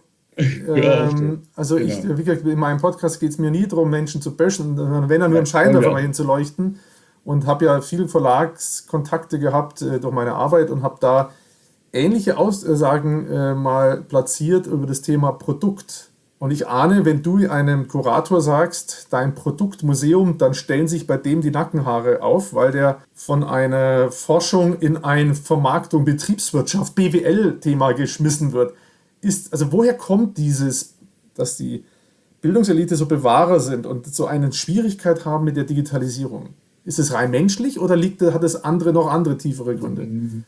ähm, also genau. ich, wie gesagt, in meinem Podcast geht es mir nie darum, Menschen zu bashen, wenn er nur im Scheinwerfer mal hinzuleuchten. Und habe ja viele Verlagskontakte gehabt äh, durch meine Arbeit und habe da ähnliche Aussagen äh, mal platziert über das Thema Produkt. Und ich ahne, wenn du einem Kurator sagst, dein Produktmuseum, dann stellen sich bei dem die Nackenhaare auf, weil der von einer Forschung in ein Vermarktung, Betriebswirtschaft, B W L-Thema geschmissen wird. Ist, also woher kommt dieses, dass die Bildungselite so Bewahrer sind und so eine Schwierigkeit haben mit der Digitalisierung? Ist es rein menschlich oder liegt, hat es andere, noch andere tiefere Gründe?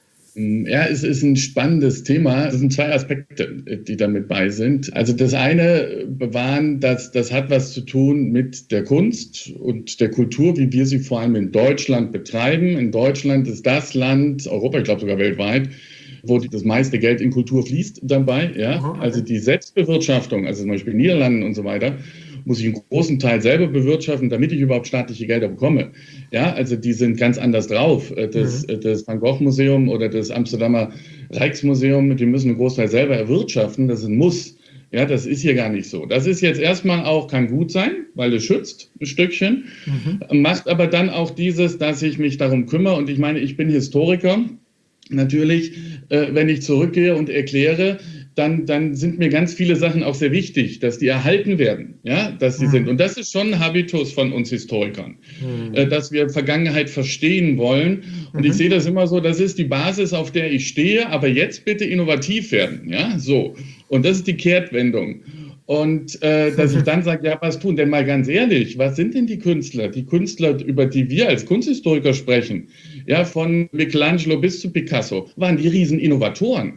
Ja, es ist ein spannendes Thema. Es sind zwei Aspekte, die damit bei sind. Also das eine, bewahren, das, das hat was zu tun mit der Kunst und der Kultur, wie wir sie vor allem in Deutschland betreiben. In Deutschland ist das Land, Europa, ich glaube sogar weltweit, wo das meiste Geld in Kultur fließt dabei. Ja? Okay. Also die Selbstbewirtschaftung, also zum Beispiel in den Niederlanden und so weiter, muss ich einen großen Teil selber bewirtschaften, damit ich überhaupt staatliche Gelder bekomme. Ja, also die sind ganz anders drauf. Das, mhm. das Van Gogh Museum oder das Amsterdamer Rijksmuseum, die müssen einen Großteil selber erwirtschaften. Das ist ein Muss. Ja, das ist hier gar nicht so. Das ist jetzt erstmal auch, kann gut sein, weil es schützt ein Stückchen, mhm. macht aber dann auch dieses, dass ich mich darum kümmere. Und ich meine, ich bin Historiker. Natürlich, äh, wenn ich zurückgehe und erkläre, Dann, dann sind mir ganz viele Sachen auch sehr wichtig, dass die erhalten werden, ja, dass sie mhm. sind. Und das ist schon ein Habitus von uns Historikern, mhm. äh, dass wir Vergangenheit verstehen wollen. Und mhm. ich sehe das immer so, das ist die Basis, auf der ich stehe, aber jetzt bitte innovativ werden, ja, so. Und das ist die Kehrtwendung. Und äh, dass ich dann sage, ja, was tun? Denn mal ganz ehrlich, was sind denn die Künstler? Die Künstler, über die wir als Kunsthistoriker sprechen, ja, von Michelangelo bis zu Picasso, waren die Rieseninnovatoren.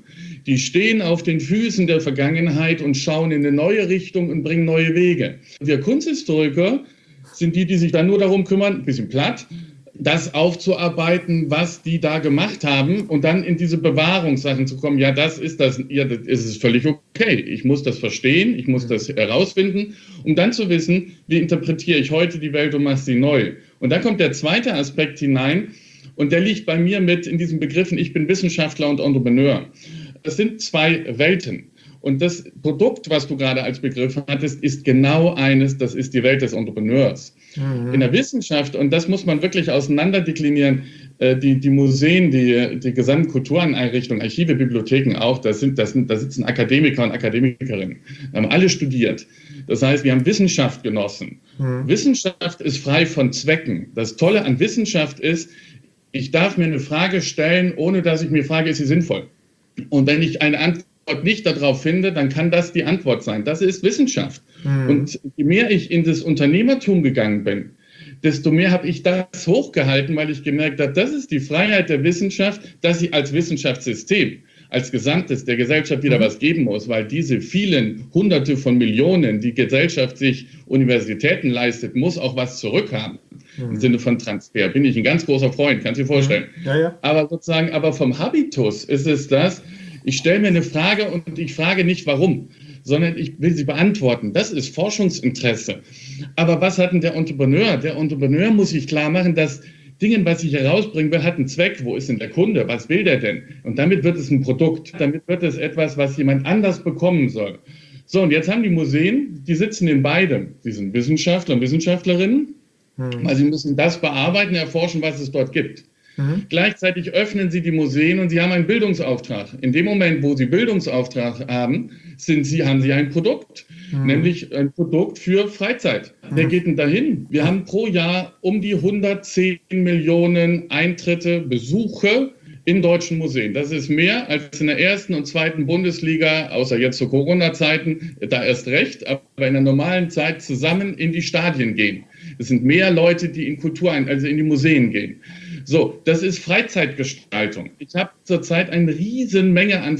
Die stehen auf den Füßen der Vergangenheit und schauen in eine neue Richtung und bringen neue Wege. Wir Kunsthistoriker sind die, die sich dann nur darum kümmern, ein bisschen platt, das aufzuarbeiten, was die da gemacht haben und dann in diese Bewahrungssachen zu kommen. Ja, das ist das, ja, das ist völlig okay. Ich muss das verstehen, ich muss das herausfinden, um dann zu wissen, wie interpretiere ich heute die Welt und mache sie neu. Und dann kommt der zweite Aspekt hinein und der liegt bei mir mit in diesen Begriffen, ich bin Wissenschaftler und Entrepreneur. Das sind zwei Welten. Und das Produkt, was du gerade als Begriff hattest, ist genau eines, das ist die Welt des Entrepreneurs. Mhm. In der Wissenschaft, und das muss man wirklich auseinanderdeklinieren, die, die Museen, die, die gesamten Kultureinrichtungen, Archive, Bibliotheken auch, das sind, das sind, da sitzen Akademiker und Akademikerinnen. Wir haben alle studiert. Das heißt, wir haben Wissenschaft genossen. Mhm. Wissenschaft ist frei von Zwecken. Das Tolle an Wissenschaft ist, ich darf mir eine Frage stellen, ohne dass ich mir frage, ist sie sinnvoll? Und wenn ich eine Antwort nicht darauf finde, dann kann das die Antwort sein. Das ist Wissenschaft. Mhm. Und je mehr ich in das Unternehmertum gegangen bin, desto mehr habe ich das hochgehalten, weil ich gemerkt habe, das ist die Freiheit der Wissenschaft, dass sie als Wissenschaftssystem, als Gesamtes der Gesellschaft wieder mhm. was geben muss, weil diese vielen Hunderte von Millionen, die Gesellschaft sich Universitäten leistet, muss auch was zurückhaben. Mhm. Im Sinne von Transfer. Bin ich ein ganz großer Freund, kannst du dir vorstellen. Mhm. Ja, ja. Aber sozusagen, aber vom Habitus ist es das, ich stelle mir eine Frage und ich frage nicht, warum, sondern ich will sie beantworten. Das ist Forschungsinteresse. Aber was hat denn der Entrepreneur? Der Entrepreneur muss sich klar machen, dass Dinge, was ich herausbringen will, hat einen Zweck. Wo ist denn der Kunde? Was will der denn? Und damit wird es ein Produkt. Damit wird es etwas, was jemand anders bekommen soll. So, und jetzt haben die Museen, die sitzen in beidem. Sie sind Wissenschaftler und Wissenschaftlerinnen, hm. weil sie müssen das bearbeiten, erforschen, was es dort gibt. Mhm. Gleichzeitig öffnen sie die Museen und sie haben einen Bildungsauftrag. In dem Moment, wo sie Bildungsauftrag haben, sind sie, haben sie ein Produkt, mhm. nämlich ein Produkt für Freizeit. Mhm. Wer geht denn dahin? Wir haben pro Jahr um die hundertzehn Millionen Eintritte, Besuche in deutschen Museen. Das ist mehr als in der ersten und zweiten Bundesliga, außer jetzt zu Corona-Zeiten, da erst recht, aber in der normalen Zeit zusammen in die Stadien gehen. Es sind mehr Leute, die in Kultur, also in die Museen gehen. So, das ist Freizeitgestaltung. Ich habe zurzeit eine riesen Menge an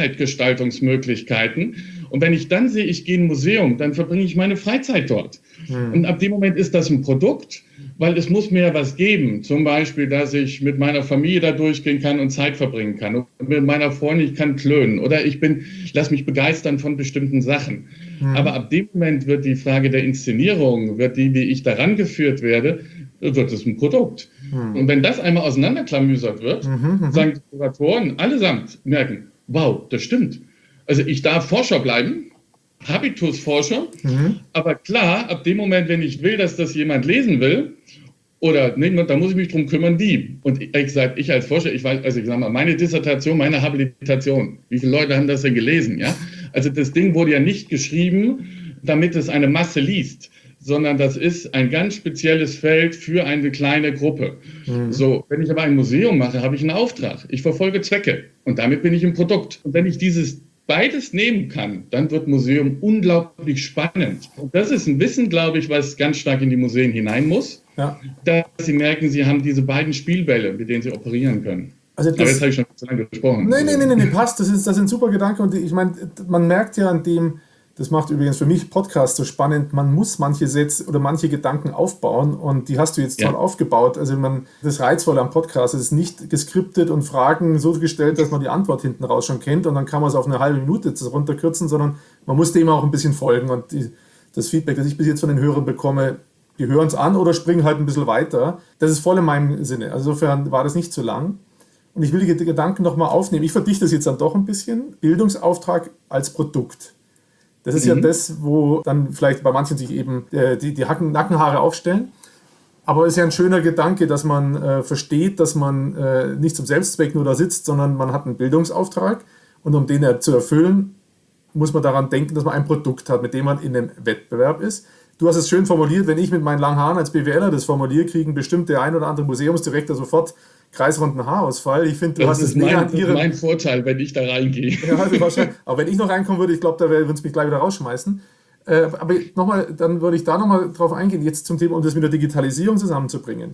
Freizeitgestaltungsmöglichkeiten. Und wenn ich dann sehe, ich gehe in ein Museum, dann verbringe ich meine Freizeit dort. Hm. Und ab dem Moment ist das ein Produkt, weil es muss mir ja was geben. Zum Beispiel, dass ich mit meiner Familie da durchgehen kann und Zeit verbringen kann. Und mit meiner Freundin, ich kann klönen. Oder ich bin, lass mich begeistern von bestimmten Sachen. Hm. Aber ab dem Moment wird die Frage der Inszenierung, wird die, wie ich daran geführt werde, wird es ein Produkt. Hm. Und wenn das einmal auseinanderklamüsert wird, mhm, sagen die Kuratoren allesamt merken, wow, das stimmt. Also ich darf Forscher bleiben, Habitusforscher, mhm. aber klar, ab dem Moment, wenn ich will, dass das jemand lesen will, oder nee, da muss ich mich drum kümmern, wie. Und ich, ich sage, ich als Forscher, ich weiß, also ich sage mal, meine Dissertation, meine Habilitation, wie viele Leute haben das denn gelesen? Ja? Also das Ding wurde ja nicht geschrieben, damit es eine Masse liest, sondern das ist ein ganz spezielles Feld für eine kleine Gruppe. Mhm. So, wenn ich aber ein Museum mache, habe ich einen Auftrag. Ich verfolge Zwecke und damit bin ich im Produkt. Und wenn ich dieses beides nehmen kann, dann wird Museum unglaublich spannend. Und das ist ein Wissen, glaube ich, was ganz stark in die Museen hinein muss, ja. dass sie merken, sie haben diese beiden Spielbälle, mit denen sie operieren können. Also das, aber jetzt habe ich schon zu lange gesprochen. Nein, nein, nein, nee, passt. Das ist, das ist ein super Gedanke. Und ich meine, man merkt ja an dem, das macht übrigens für mich Podcast so spannend, man muss manche Sätze oder manche Gedanken aufbauen und die hast du jetzt ja. toll aufgebaut. Also man, das Reizvolle am Podcast ist nicht geskriptet und Fragen so gestellt, dass man die Antwort hinten raus schon kennt und dann kann man es auf eine halbe Minute runterkürzen, sondern man muss dem auch ein bisschen folgen und die, das Feedback, das ich bis jetzt von den Hörern bekomme, die hören es an oder springen halt ein bisschen weiter. Das ist voll in meinem Sinne. Also insofern war das nicht zu lang. Und ich will die Gedanken nochmal aufnehmen. Ich verdichte das jetzt dann doch ein bisschen. Bildungsauftrag als Produkt. Das ist mhm. ja das, wo dann vielleicht bei manchen sich eben äh, die, die Hacken, Nackenhaare aufstellen. Aber es ist ja ein schöner Gedanke, dass man äh, versteht, dass man äh, nicht zum Selbstzweck nur da sitzt, sondern man hat einen Bildungsauftrag. Und um den er zu erfüllen, muss man daran denken, dass man ein Produkt hat, mit dem man in einem Wettbewerb ist. Du hast es schön formuliert, wenn ich mit meinen langen Haaren als BWLer das formuliere, kriegen bestimmt der ein oder andere Museumsdirektor sofort kreisrunden Haarausfall. Ich finde, du das hast es näher an ihre... Das ist mein Vorteil, wenn ich da reingehe. Ja, also wahrscheinlich. Aber wenn ich noch reinkommen würde, ich glaube, da würden sie mich gleich wieder rausschmeißen. Äh, aber nochmal, dann würde ich da nochmal drauf eingehen, jetzt zum Thema, um das mit der Digitalisierung zusammenzubringen.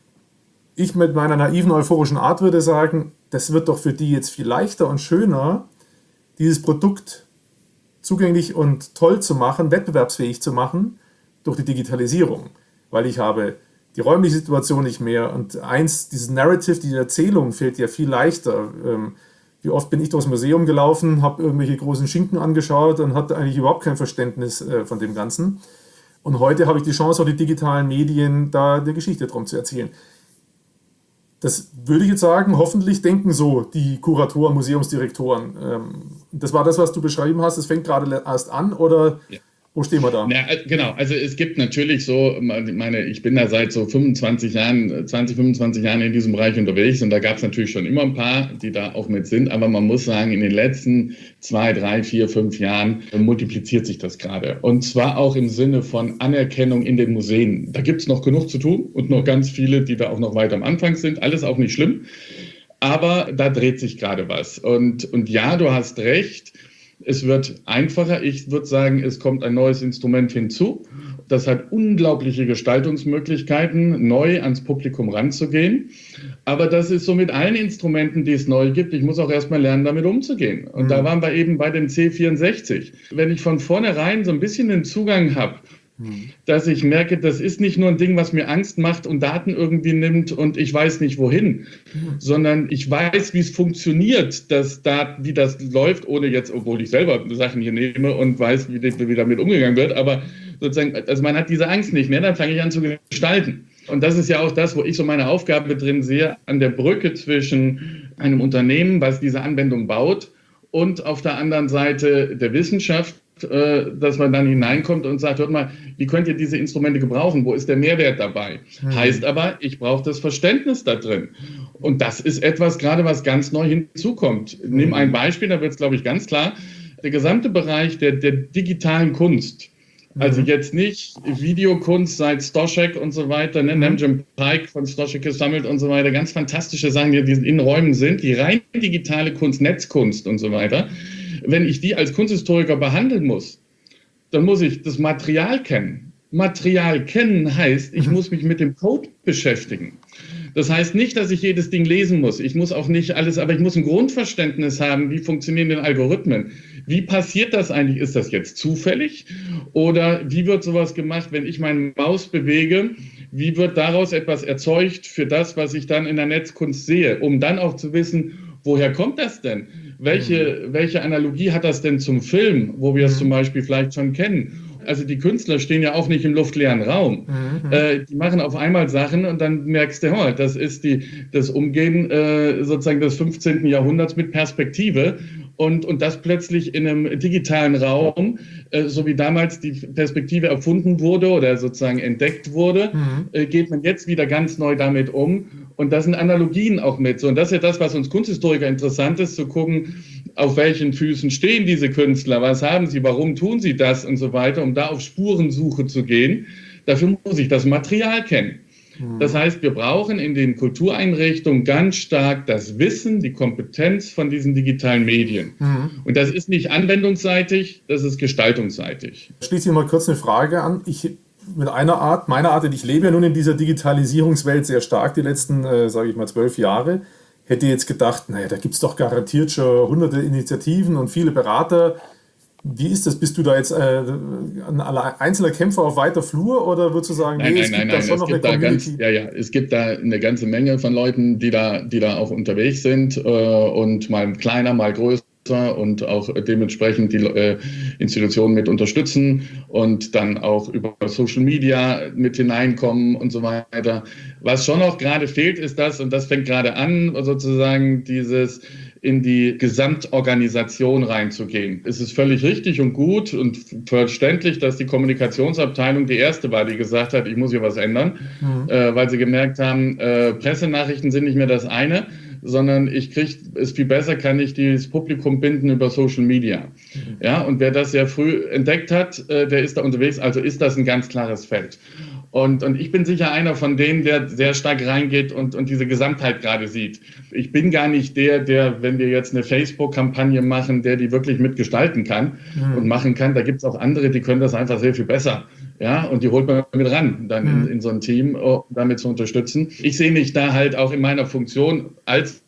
Ich mit meiner naiven, euphorischen Art würde sagen, das wird doch für die jetzt viel leichter und schöner, dieses Produkt zugänglich und toll zu machen, wettbewerbsfähig zu machen durch die Digitalisierung. Weil ich habe die räumliche Situation nicht mehr und eins, dieses Narrative, die Erzählung fällt ja viel leichter. Ähm, wie oft bin ich durchs Museum gelaufen, habe irgendwelche großen Schinken angeschaut und hatte eigentlich überhaupt kein Verständnis äh, von dem Ganzen. Und heute habe ich die Chance, auch die digitalen Medien da eine Geschichte drum zu erzählen. Das würde ich jetzt sagen, hoffentlich denken so die Kuratoren, Museumsdirektoren. Ähm, das war das, was du beschrieben hast, es fängt gerade erst an oder... Ja. Wo stehen wir da? Ja, genau, also es gibt natürlich so, meine, ich bin da seit so fünfundzwanzig Jahren, zwanzig, fünfundzwanzig Jahren in diesem Bereich unterwegs und da gab es natürlich schon immer ein paar, die da auch mit sind, aber man muss sagen, in den letzten zwei, drei, vier, fünf Jahren multipliziert sich das gerade. Und zwar auch im Sinne von Anerkennung in den Museen. Da gibt es noch genug zu tun und noch ganz viele, die da auch noch weit am Anfang sind. Alles auch nicht schlimm, aber da dreht sich gerade was. Und, und ja, du hast recht. Es wird einfacher. Ich würde sagen, es kommt ein neues Instrument hinzu. Das hat unglaubliche Gestaltungsmöglichkeiten, neu ans Publikum ranzugehen. Aber das ist so mit allen Instrumenten, die es neu gibt. Ich muss auch erstmal lernen, damit umzugehen. Und mhm. da waren wir eben bei dem C vierundsechzig. Wenn ich von vornherein so ein bisschen den Zugang habe, dass ich merke, das ist nicht nur ein Ding, was mir Angst macht und Daten irgendwie nimmt und ich weiß nicht wohin, mhm. sondern ich weiß, wie es funktioniert, dass da, wie das läuft, ohne jetzt, obwohl ich selber Sachen hier nehme und weiß, wie, wie damit umgegangen wird, aber sozusagen, also man hat diese Angst nicht mehr, dann fange ich an zu gestalten. Und das ist ja auch das, wo ich so meine Aufgabe drin sehe, an der Brücke zwischen einem Unternehmen, was diese Anwendung baut, und auf der anderen Seite der Wissenschaft, dass man dann hineinkommt und sagt, hört mal, wie könnt ihr diese Instrumente gebrauchen? Wo ist der Mehrwert dabei? Mhm. Heißt aber, ich brauche das Verständnis da drin. Und das ist etwas gerade, was ganz neu hinzukommt. Mhm. Nimm ein Beispiel, da wird es, glaube ich, ganz klar. Der gesamte Bereich der, der digitalen Kunst, mhm. also jetzt nicht Videokunst seit Stoschek und so weiter, ne? mhm. Nemjim Pike von Stoschek gesammelt und so weiter, ganz fantastische Sachen, die in Räumen sind, die rein digitale Kunst, Netzkunst und so weiter. Wenn ich die als Kunsthistoriker behandeln muss, dann muss ich das Material kennen. Material kennen heißt, ich muss mich mit dem Code beschäftigen. Das heißt nicht, dass ich jedes Ding lesen muss. Ich muss auch nicht alles, aber ich muss ein Grundverständnis haben, wie funktionieren denn Algorithmen? Wie passiert das eigentlich? Ist das jetzt zufällig? Oder wie wird sowas gemacht, wenn ich meine Maus bewege? Wie wird daraus etwas erzeugt für das, was ich dann in der Netzkunst sehe? Um dann auch zu wissen, woher kommt das denn? Welche, mhm. welche Analogie hat das denn zum Film, wo wir es mhm. zum Beispiel vielleicht schon kennen? Also die Künstler stehen ja auch nicht im luftleeren Raum. Mhm. Äh, die machen auf einmal Sachen und dann merkst du, oh, das ist die, das Umgehen äh, sozusagen des fünfzehnten Jahrhunderts mit Perspektive. Und, und das plötzlich in einem digitalen Raum, äh, so wie damals die Perspektive erfunden wurde oder sozusagen entdeckt wurde, mhm. äh, geht man jetzt wieder ganz neu damit um. Und das sind Analogien auch mit. So, und das ist ja das, was uns Kunsthistoriker interessant ist, zu gucken, auf welchen Füßen stehen diese Künstler, was haben sie, warum tun sie das und so weiter, um da auf Spurensuche zu gehen. Dafür muss ich das Material kennen. Das heißt, wir brauchen in den Kultureinrichtungen ganz stark das Wissen, die Kompetenz von diesen digitalen Medien. Mhm. Und das ist nicht anwendungsseitig, das ist gestaltungsseitig. Schließe ich mal kurz eine Frage an. Ich mit einer Art, meiner Art, ich lebe ja nun in dieser Digitalisierungswelt sehr stark die letzten, äh, sage ich mal, zwölf Jahre. Hätte jetzt gedacht, naja, da gibt es doch garantiert schon hunderte Initiativen und viele Berater. Wie ist das? Bist du da jetzt äh, ein einzelner Kämpfer auf weiter Flur oder würdest du sagen, nein, nee, nein, es gibt nein, da nein, schon es noch gibt eine da Community? Ganz, ja, ja, es gibt da eine ganze Menge von Leuten, die da, die da auch unterwegs sind äh, und mal kleiner, mal größer und auch dementsprechend die äh, Institutionen mit unterstützen und dann auch über Social Media mit hineinkommen und so weiter. Was schon noch gerade fehlt, ist das, und das fängt gerade an, sozusagen dieses in die Gesamtorganisation reinzugehen. Es ist völlig richtig und gut und verständlich, dass die Kommunikationsabteilung die erste war, die gesagt hat, ich muss hier was ändern, mhm. äh, weil sie gemerkt haben, äh, Pressenachrichten sind nicht mehr das eine, sondern ich kriege es viel besser, kann ich das Publikum binden über Social Media. Mhm. Ja, und wer das sehr früh entdeckt hat, äh, der ist da unterwegs, also ist das ein ganz klares Feld. Und, und ich bin sicher einer von denen, der sehr stark reingeht und, und diese Gesamtheit gerade sieht. Ich bin gar nicht der, der, wenn wir jetzt eine Facebook-Kampagne machen, der die wirklich mitgestalten kann mhm. und machen kann. Da gibt es auch andere, die können das einfach sehr viel besser. Ja, und die holt man mit ran, dann mhm. in, in so ein Team, um damit zu unterstützen. Ich sehe mich da halt auch in meiner Funktion als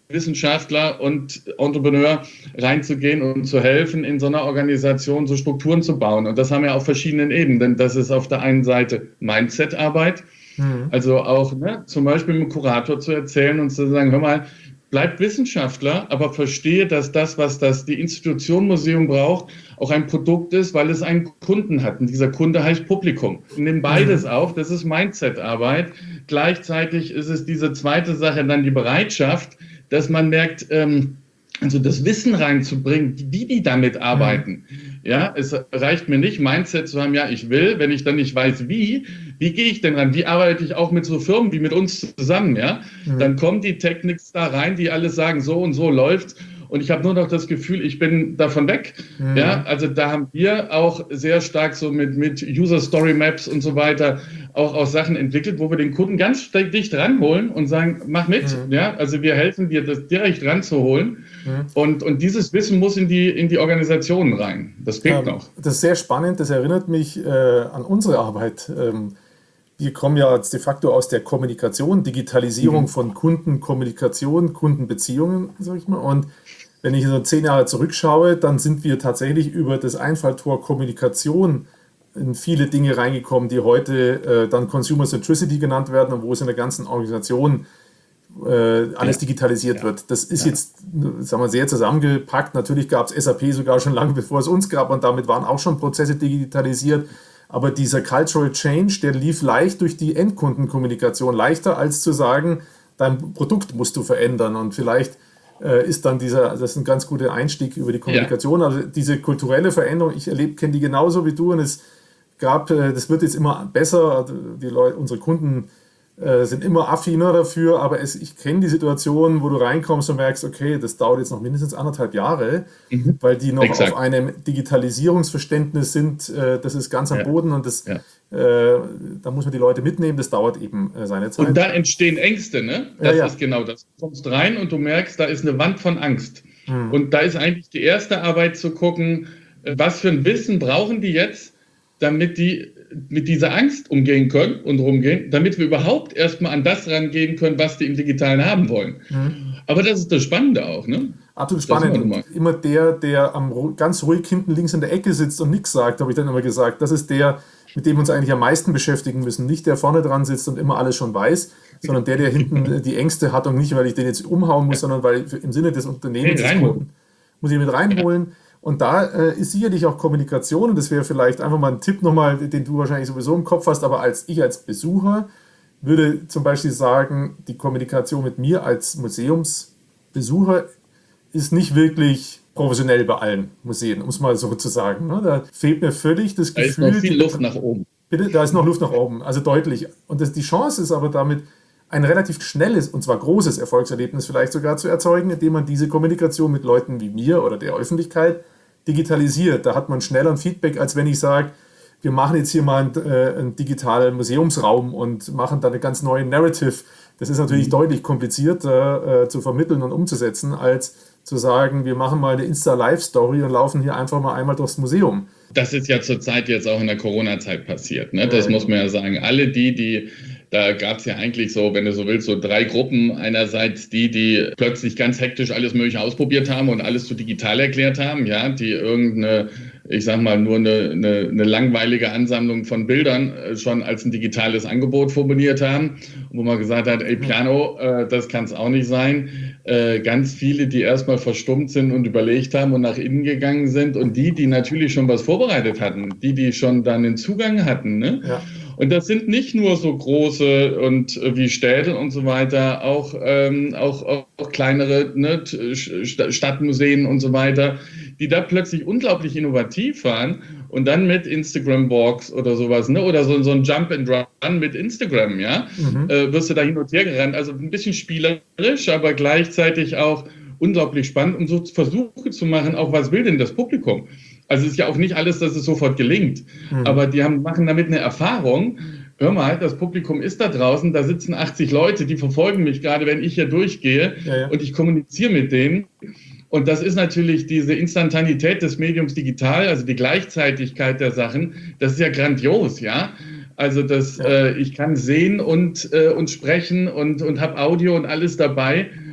Wissenschaftler und Entrepreneur reinzugehen und zu helfen, in so einer Organisation so Strukturen zu bauen. Und das haben wir auf verschiedenen Ebenen. Denn das ist auf der einen Seite Mindset-Arbeit, mhm. also auch ne, zum Beispiel mit dem Kurator zu erzählen und zu sagen, hör mal, bleib Wissenschaftler, aber verstehe, dass das, was das die Institution Museum braucht, auch ein Produkt ist, weil es einen Kunden hat. Und dieser Kunde heißt Publikum. Nimm beides mhm. auf, das ist Mindset-Arbeit. Gleichzeitig ist es diese zweite Sache, dann die Bereitschaft, dass man merkt, ähm, also das Wissen reinzubringen, wie die damit arbeiten. Mhm. Ja, es reicht mir nicht, Mindset zu haben, ja, ich will, wenn ich dann nicht weiß, wie, wie gehe ich denn ran? Wie arbeite ich auch mit so Firmen wie mit uns zusammen, ja? Mhm. Dann kommen die Technics da rein, die alles sagen, so und so läuft's. Und ich habe nur noch das Gefühl, ich bin davon weg. Mhm. Ja, also da haben wir auch sehr stark so mit, mit User Story Maps und so weiter auch, auch Sachen entwickelt, wo wir den Kunden ganz dicht ranholen und sagen, mach mit. Mhm. Ja, also wir helfen dir, das direkt ranzuholen. Mhm. Und, und dieses Wissen muss in die, in die Organisationen rein. Das fehlt ähm, noch. Das ist sehr spannend. Das erinnert mich äh, an unsere Arbeit. Ähm, wir kommen ja de facto aus der Kommunikation, Digitalisierung mhm. von Kundenkommunikation, Kundenbeziehungen, sag ich mal. Und wenn ich so zehn Jahre zurückschaue, dann sind wir tatsächlich über das Einfalltor Kommunikation in viele Dinge reingekommen, die heute äh, dann Consumer Centricity genannt werden und wo es in der ganzen Organisation äh, alles ja. digitalisiert ja. wird. Das ist ja. jetzt, sagen wir, sehr zusammengepackt. Natürlich gab es S A P sogar schon lange bevor es uns gab und damit waren auch schon Prozesse digitalisiert. Aber dieser Cultural Change, der lief leicht durch die Endkundenkommunikation, leichter als zu sagen, dein Produkt musst du verändern und vielleicht ist dann dieser, das ist ein ganz guter Einstieg über die Kommunikation. Ja. Also diese kulturelle Veränderung, ich erlebe, kenne die genauso wie du und es gab, das wird jetzt immer besser, die Leute, unsere Kunden äh, sind immer affiner dafür, aber es, ich kenne die Situation, wo du reinkommst und merkst, okay, das dauert jetzt noch mindestens anderthalb Jahre, mhm. weil die noch Exakt. auf einem Digitalisierungsverständnis sind, äh, das ist ganz am ja. Boden und das, ja. äh, da muss man die Leute mitnehmen, das dauert eben äh, seine Zeit. Und da entstehen Ängste, ne? Das ja, ja. ist genau das. Du kommst rein und du merkst, da ist eine Wand von Angst. Mhm. Und da ist eigentlich die erste Arbeit zu gucken, was für ein Wissen brauchen die jetzt, damit die mit dieser Angst umgehen können und rumgehen, damit wir überhaupt erstmal an das rangehen können, was die im Digitalen haben wollen. Mhm. Aber das ist das Spannende auch, ne? Absolut spannend. Immer der, der am, ganz ruhig hinten links in der Ecke sitzt und nichts sagt, habe ich dann immer gesagt. Das ist der, mit dem wir uns eigentlich am meisten beschäftigen müssen. Nicht der vorne dran sitzt und immer alles schon weiß, sondern der, der hinten die Ängste hat und nicht, weil ich den jetzt umhauen muss, ja. sondern weil im Sinne des Unternehmens des Kunden muss ich mit reinholen. Ja. Und da äh, ist sicherlich auch Kommunikation, und das wäre vielleicht einfach mal ein Tipp nochmal, den du wahrscheinlich sowieso im Kopf hast, aber als ich als Besucher würde zum Beispiel sagen, die Kommunikation mit mir als Museumsbesucher ist nicht wirklich professionell bei allen Museen, um es mal so zu sagen. Ne? Da fehlt mir völlig das Gefühl... Da ist noch viel Luft nach oben. Bitte? Da ist noch Luft nach oben, also deutlich. Und das, die Chance ist aber damit, ein relativ schnelles, und zwar großes Erfolgserlebnis vielleicht sogar zu erzeugen, indem man diese Kommunikation mit Leuten wie mir oder der Öffentlichkeit digitalisiert. Da hat man schneller ein Feedback, als wenn ich sage, wir machen jetzt hier mal einen, äh, einen digitalen Museumsraum und machen da eine ganz neue Narrative. Das ist natürlich mhm. deutlich komplizierter äh, zu vermitteln und umzusetzen, als zu sagen, wir machen mal eine Insta-Live-Story und laufen hier einfach mal einmal durchs Museum. Das ist ja zurzeit jetzt auch in der Corona-Zeit passiert. Ne? Das ja, muss man ja sagen. Alle die, die Da gab es ja eigentlich so, wenn du so willst, so drei Gruppen. Einerseits die, die plötzlich ganz hektisch alles Mögliche ausprobiert haben und alles zu digital erklärt haben, ja, die irgendeine, ich sag mal, nur eine, eine, eine langweilige Ansammlung von Bildern schon als ein digitales Angebot formuliert haben, wo man gesagt hat, ey, Piano, äh, das kann es auch nicht sein. Äh, ganz viele, die erstmal verstummt sind und überlegt haben und nach innen gegangen sind, und die, die natürlich schon was vorbereitet hatten, die, die schon dann den Zugang hatten, ne? Ja. Und das sind nicht nur so große und äh, wie Städte und so weiter, auch, ähm, auch, auch kleinere, ne, Stadtmuseen und so weiter, die da plötzlich unglaublich innovativ waren und dann mit Instagram-Walks oder sowas, ne, oder so, so ein Jump and Run mit Instagram, ja, mhm. äh, wirst du da hin und her gerannt. Also ein bisschen spielerisch, aber gleichzeitig auch unglaublich spannend, um so Versuche zu machen, auch was will denn das Publikum? Also es ist ja auch nicht alles, dass es sofort gelingt, mhm. aber die haben, machen damit eine Erfahrung. Hör mal, das Publikum ist da draußen, da sitzen achtzig Leute, die verfolgen mich gerade, wenn ich hier durchgehe, ja, ja. und ich kommuniziere mit denen. Und das ist natürlich diese Instantanität des Mediums digital, also die Gleichzeitigkeit der Sachen, das ist ja grandios, ja. Also das, ja. äh, ich kann sehen und, äh, und sprechen und, und habe Audio und alles dabei.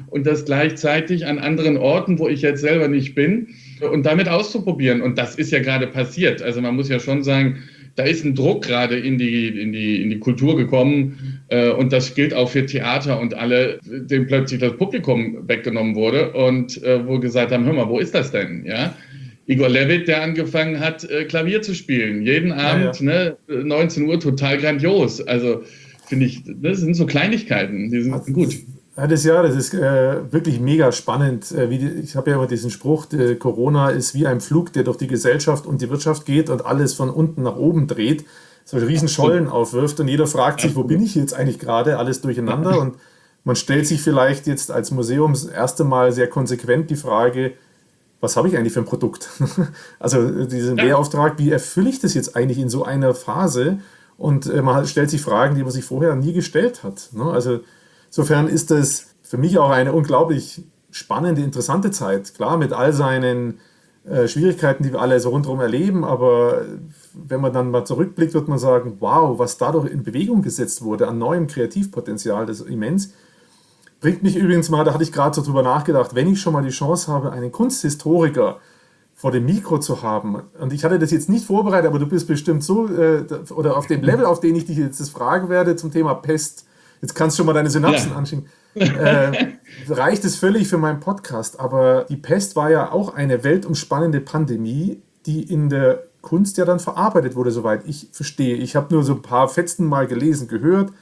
und das gleichzeitig an anderen Orten, wo ich jetzt selber nicht bin, und damit auszuprobieren. Und das ist ja gerade passiert. Also man muss ja schon sagen, da ist ein Druck gerade in die, in die, in die Kultur gekommen, äh, und das gilt auch für Theater und alle, denen plötzlich das Publikum weggenommen wurde und äh, wo gesagt haben, hör mal, wo ist das denn? Ja? Igor Levit, der angefangen hat, äh, Klavier zu spielen, jeden Abend, ja, ja. Ne, neunzehn Uhr, total grandios. Also finde ich, das sind so Kleinigkeiten, die sind also, gut. Ja, das, ja, das ist äh, wirklich mega spannend. Äh, wie die, ich habe ja immer diesen Spruch, die, Corona ist wie ein Flug, der durch die Gesellschaft und die Wirtschaft geht und alles von unten nach oben dreht, so riesen Schollen aufwirft und jeder fragt sich, wo bin ich jetzt eigentlich gerade, alles durcheinander, und man stellt sich vielleicht jetzt als Museum das erste Mal sehr konsequent die Frage, was habe ich eigentlich für ein Produkt? Also diesen ja. Lehrauftrag, wie erfülle ich das jetzt eigentlich in so einer Phase? Und äh, man stellt sich Fragen, die man sich vorher nie gestellt hat. Ne? Also insofern ist das für mich auch eine unglaublich spannende, interessante Zeit. Klar, mit all seinen äh, Schwierigkeiten, die wir alle so rundherum erleben, aber wenn man dann mal zurückblickt, wird man sagen, wow, was dadurch in Bewegung gesetzt wurde an neuem Kreativpotenzial, das ist immens. Bringt mich übrigens mal, da hatte ich gerade so drüber nachgedacht, wenn ich schon mal die Chance habe, einen Kunsthistoriker vor dem Mikro zu haben, und ich hatte das jetzt nicht vorbereitet, aber du bist bestimmt so, äh, oder auf dem Level, auf den ich dich jetzt das fragen werde zum Thema Pest, jetzt kannst du schon mal deine Synapsen ja. anschieben, äh, reicht es völlig für meinen Podcast, aber die Pest war ja auch eine weltumspannende Pandemie, die in der Kunst ja dann verarbeitet wurde, soweit ich verstehe. Ich habe nur so ein paar Fetzen mal gelesen, gehört,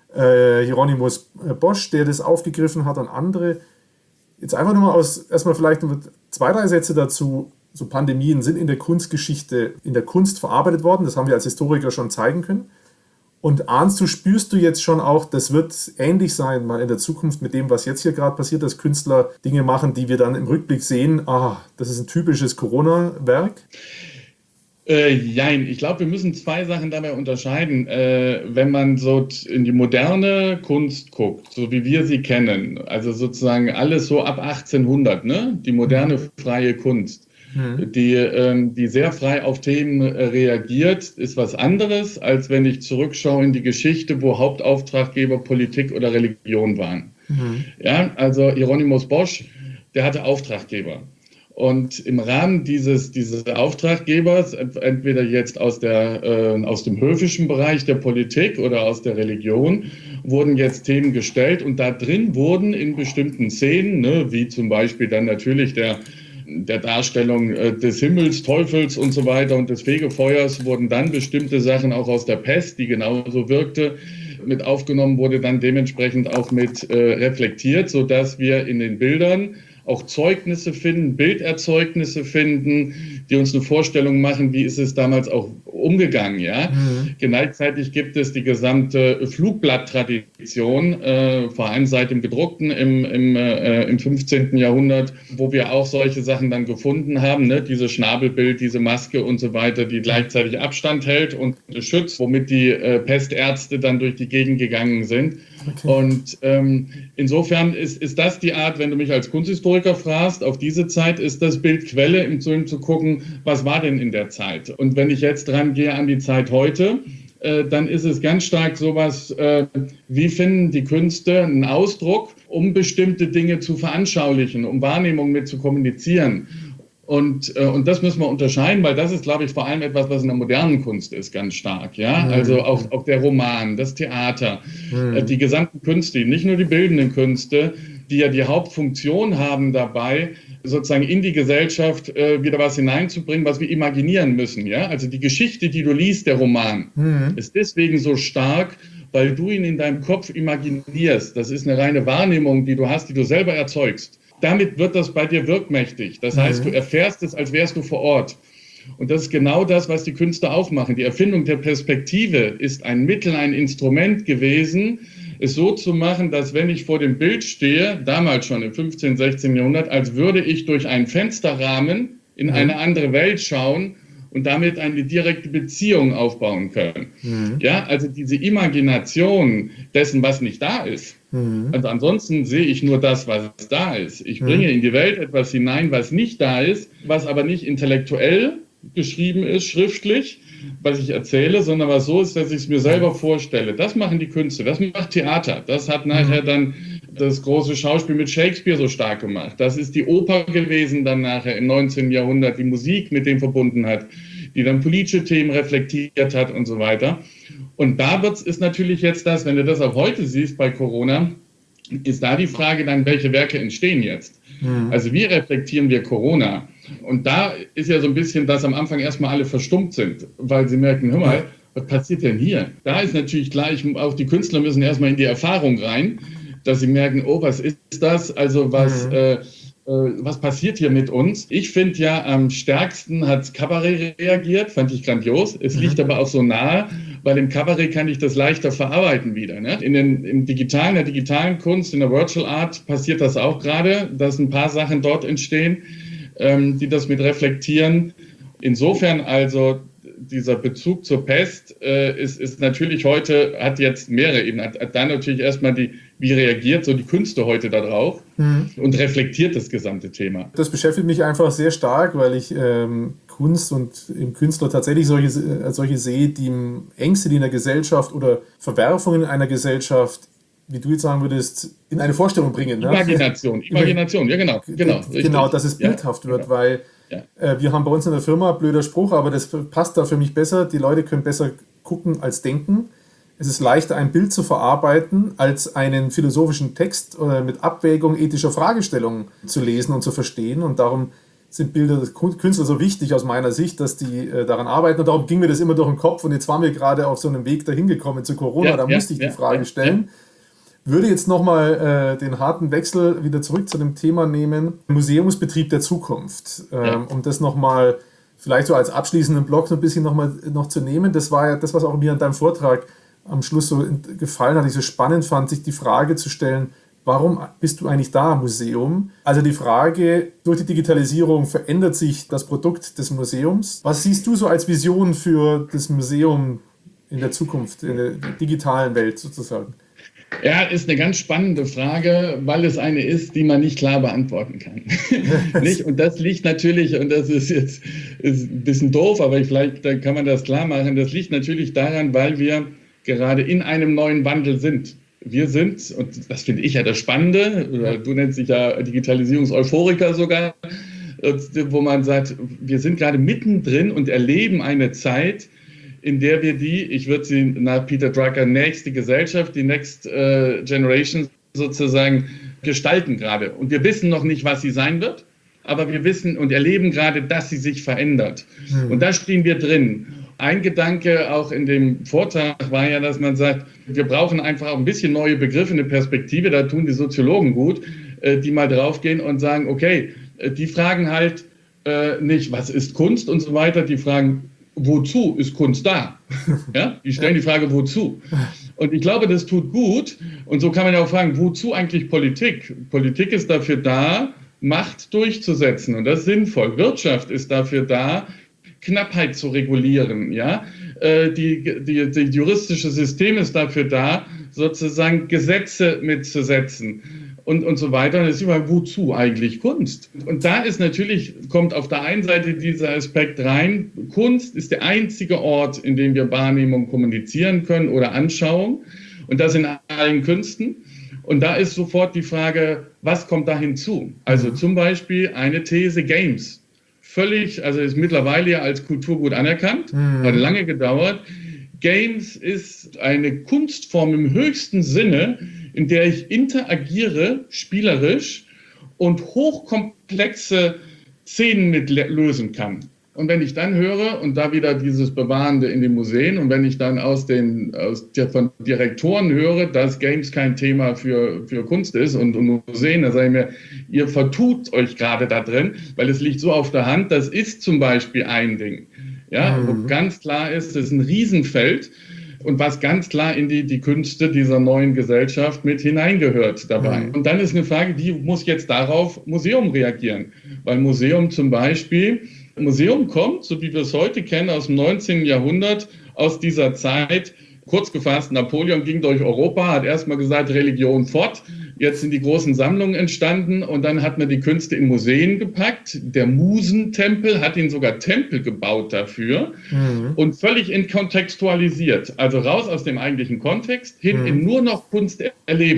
Äh, Hieronymus Bosch, der das aufgegriffen hat, und andere. Jetzt einfach nur mal aus, erstmal vielleicht zwei, drei Sätze dazu. So Pandemien sind in der Kunstgeschichte, in der Kunst verarbeitet worden. Das haben wir als Historiker schon zeigen können. Und ahnst du, spürst du jetzt schon auch, das wird ähnlich sein, mal in der Zukunft mit dem, was jetzt hier gerade passiert, dass Künstler Dinge machen, die wir dann im Rückblick sehen, ah, das ist ein typisches Corona-Werk? Äh, jein, ich glaube, wir müssen zwei Sachen dabei unterscheiden. Äh, wenn man so in die moderne Kunst guckt, so wie wir sie kennen, also sozusagen alles so ab achtzehnhundert, ne? Die moderne freie Kunst, mhm. die, ähm, die sehr frei auf Themen äh, reagiert, ist was anderes, als wenn ich zurückschaue in die Geschichte, wo Hauptauftraggeber Politik oder Religion waren. Mhm. Ja, also Hieronymus Bosch, der hatte Auftraggeber. Und im Rahmen dieses, dieses Auftraggebers, entweder jetzt aus, der, äh, aus dem höfischen Bereich der Politik oder aus der Religion, wurden jetzt Themen gestellt. Und da drin wurden in bestimmten Szenen, ne, wie zum Beispiel dann natürlich der, der Darstellung äh, des Himmels, Teufels und so weiter und des Fegefeuers, wurden dann bestimmte Sachen auch aus der Pest, die genauso wirkte, mit aufgenommen, wurde dann dementsprechend auch mit äh, reflektiert, sodass wir in den Bildern auch Zeugnisse finden, Bilderzeugnisse finden, die uns eine Vorstellung machen, wie ist es damals auch umgegangen. Ja? Mhm. Gleichzeitig gibt es die gesamte Flugblatttradition, äh, vor allem seit dem Gedruckten im, im, äh, im fünfzehnten Jahrhundert, wo wir auch solche Sachen dann gefunden haben, ne? Dieses Schnabelbild, diese Maske und so weiter, die gleichzeitig Abstand hält und schützt, womit die äh, Pestärzte dann durch die Gegend gegangen sind. Okay. Und ähm, insofern ist, ist das die Art, wenn du mich als Kunsthistoriker fragst, auf diese Zeit ist das Bild Quelle, im Film zu gucken, was war denn in der Zeit? Und wenn ich jetzt dran gehe an die Zeit heute, äh, dann ist es ganz stark sowas, äh, wie finden die Künste einen Ausdruck, um bestimmte Dinge zu veranschaulichen, um Wahrnehmung mit zu kommunizieren. Und, äh, und das müssen wir unterscheiden, weil das ist, glaube ich, vor allem etwas, was in der modernen Kunst ist, ganz stark. Ja? Mhm. Also auch, auch der Roman, das Theater, mhm. äh, die gesamten Künste, nicht nur die bildenden Künste, die ja die Hauptfunktion haben dabei, sozusagen in die Gesellschaft äh, wieder was hineinzubringen, was wir imaginieren müssen. Ja? Also die Geschichte, die du liest, der Roman, mhm. ist deswegen so stark, weil du ihn in deinem Kopf imaginierst. Das ist eine reine Wahrnehmung, die du hast, die du selber erzeugst. Damit wird das bei dir wirkmächtig. Das heißt, du erfährst es, als wärst du vor Ort. Und das ist genau das, was die Künstler auch machen. Die Erfindung der Perspektive ist ein Mittel, ein Instrument gewesen, es so zu machen, dass wenn ich vor dem Bild stehe, damals schon im fünfzehnten, sechzehnten Jahrhundert, als würde ich durch einen Fensterrahmen in eine andere Welt schauen und damit eine direkte Beziehung aufbauen können. Mhm. Ja, also diese Imagination dessen, was nicht da ist. Mhm. Also ansonsten sehe ich nur das, was da ist. Ich bringe mhm. in die Welt etwas hinein, was nicht da ist, was aber nicht intellektuell geschrieben ist, schriftlich, was ich erzähle, sondern was so ist, dass ich es mir selber vorstelle. Das machen die Künste, das macht Theater. Das hat nachher dann das große Schauspiel mit Shakespeare so stark gemacht. Das ist die Oper gewesen dann nachher im neunzehnten Jahrhundert, die Musik mit dem verbunden hat, die dann politische Themen reflektiert hat und so weiter. Und da wird's, ist natürlich jetzt das, wenn du das auch heute siehst bei Corona, ist da die Frage dann, welche Werke entstehen jetzt? Mhm. Also wie reflektieren wir Corona? Und da ist ja so ein bisschen, dass am Anfang erstmal alle verstummt sind, weil sie merken, hör mal, was passiert denn hier? Da ist natürlich klar, ich, auch die Künstler müssen erstmal in die Erfahrung rein, dass sie merken, oh, was ist das? Also was, mhm. äh, äh, was passiert hier mit uns? Ich finde ja, am stärksten hat Kabarett reagiert, fand ich grandios. Es mhm. liegt aber auch so nahe, weil im Kabarett kann ich das leichter verarbeiten wieder. Ne? In den, im digitalen, der digitalen Kunst, in der Virtual Art passiert das auch gerade, dass ein paar Sachen dort entstehen, ähm, die das mit reflektieren. Insofern also dieser Bezug zur Pest äh, ist, ist natürlich heute, hat jetzt mehrere Ebenen. Hat, hat dann natürlich erstmal die, wie reagiert so die Künste heute darauf mhm. und reflektiert das gesamte Thema. Das beschäftigt mich einfach sehr stark, weil ich ähm, Kunst und im Künstler tatsächlich solche, äh, solche sehe, die Ängste, die in der Gesellschaft oder Verwerfungen in einer Gesellschaft, wie du jetzt sagen würdest, in eine Vorstellung bringen. Imagination, ne? Imagination, ja genau. Genau, genau dass es bildhaft ja, wird, genau. weil ja. äh, wir haben bei uns in der Firma, blöder Spruch, aber das passt da für mich besser, die Leute können besser gucken als denken. Es ist leichter, ein Bild zu verarbeiten, als einen philosophischen Text oder mit Abwägung ethischer Fragestellungen zu lesen und zu verstehen. Und darum sind Bilder des Künstlers so wichtig aus meiner Sicht, dass die äh, daran arbeiten. Und darum ging mir das immer durch den Kopf. Und jetzt waren wir gerade auf so einem Weg dahin gekommen zu Corona. Ja, da ja, musste ich ja, die Frage ja, stellen. Ja. Würde jetzt nochmal äh, den harten Wechsel wieder zurück zu dem Thema nehmen. Museumsbetrieb der Zukunft. Ähm, ja. Um das nochmal vielleicht so als abschließenden Block so ein bisschen noch, mal, noch zu nehmen. Das war ja das, was auch mir an deinem Vortrag am Schluss so gefallen hat, ich so spannend fand, sich die Frage zu stellen, warum bist du eigentlich da, Museum? Also die Frage, durch die Digitalisierung verändert sich das Produkt des Museums. Was siehst du so als Vision für das Museum in der Zukunft, in der digitalen Welt sozusagen? Ja, ist eine ganz spannende Frage, weil es eine ist, die man nicht klar beantworten kann. Nicht? Und das liegt natürlich, und das ist jetzt ist ein bisschen doof, aber vielleicht kann man das klar machen, das liegt natürlich daran, weil wir gerade in einem neuen Wandel sind. Wir sind, und das finde ich ja das Spannende, oder du nennst dich ja Digitalisierungs-Euphoriker sogar, wo man sagt, wir sind gerade mittendrin und erleben eine Zeit, in der wir die, ich würde sie nach Peter Drucker, nächste Gesellschaft, die Next äh, Generation sozusagen gestalten gerade. Und wir wissen noch nicht, was sie sein wird, aber wir wissen und erleben gerade, dass sie sich verändert. Mhm. Und da stehen wir drin. Ein Gedanke auch in dem Vortrag war ja, dass man sagt, wir brauchen einfach auch ein bisschen neue Begriffe, eine Perspektive, da tun die Soziologen gut, die mal draufgehen und sagen, okay, die fragen halt nicht, was ist Kunst und so weiter, die fragen, wozu ist Kunst da? Ja, die stellen die Frage, wozu? Und ich glaube, das tut gut und so kann man ja auch fragen, wozu eigentlich Politik? Politik ist dafür da, Macht durchzusetzen und das ist sinnvoll. Wirtschaft ist dafür da, Knappheit zu regulieren, ja. Äh, die, die, die juristische System ist dafür da, sozusagen Gesetze mitzusetzen und, und so weiter. Und das ist immer, wozu eigentlich Kunst? Und da ist natürlich, kommt auf der einen Seite dieser Aspekt rein, Kunst ist der einzige Ort, in dem wir Wahrnehmung kommunizieren können oder Anschauung. Und das in allen Künsten. Und da ist sofort die Frage, was kommt da hinzu? Also zum Beispiel eine These, Games. Völlig, also ist mittlerweile ja als Kulturgut anerkannt, mhm. hat lange gedauert. Games ist eine Kunstform im höchsten Sinne, in der ich interagiere, spielerisch und hochkomplexe Szenen mit lösen kann. Und wenn ich dann höre, und da wieder dieses Bewahrende in den Museen, und wenn ich dann aus den aus der, von Direktoren höre, dass Games kein Thema für, für Kunst ist und, und Museen, da sage ich mir, ihr vertut euch gerade da drin, weil es liegt so auf der Hand, das ist zum Beispiel ein Ding. Ja, mhm. wo ganz klar ist, das ist ein Riesenfeld und was ganz klar in die, die Künste dieser neuen Gesellschaft mit hineingehört dabei. Mhm. Und dann ist eine Frage, wie muss jetzt darauf Museum reagieren? Weil Museum zum Beispiel Museum kommt, so wie wir es heute kennen, aus dem neunzehnten Jahrhundert, aus dieser Zeit. Kurz gefasst, Napoleon ging durch Europa, hat erstmal gesagt, Religion fort. Jetzt sind die großen Sammlungen entstanden und dann hat man die Künste in Museen gepackt. Der Musentempel hat ihn sogar Tempel gebaut dafür mhm. und völlig entkontextualisiert. Also raus aus dem eigentlichen Kontext, hin mhm. in nur noch Kunst erleben.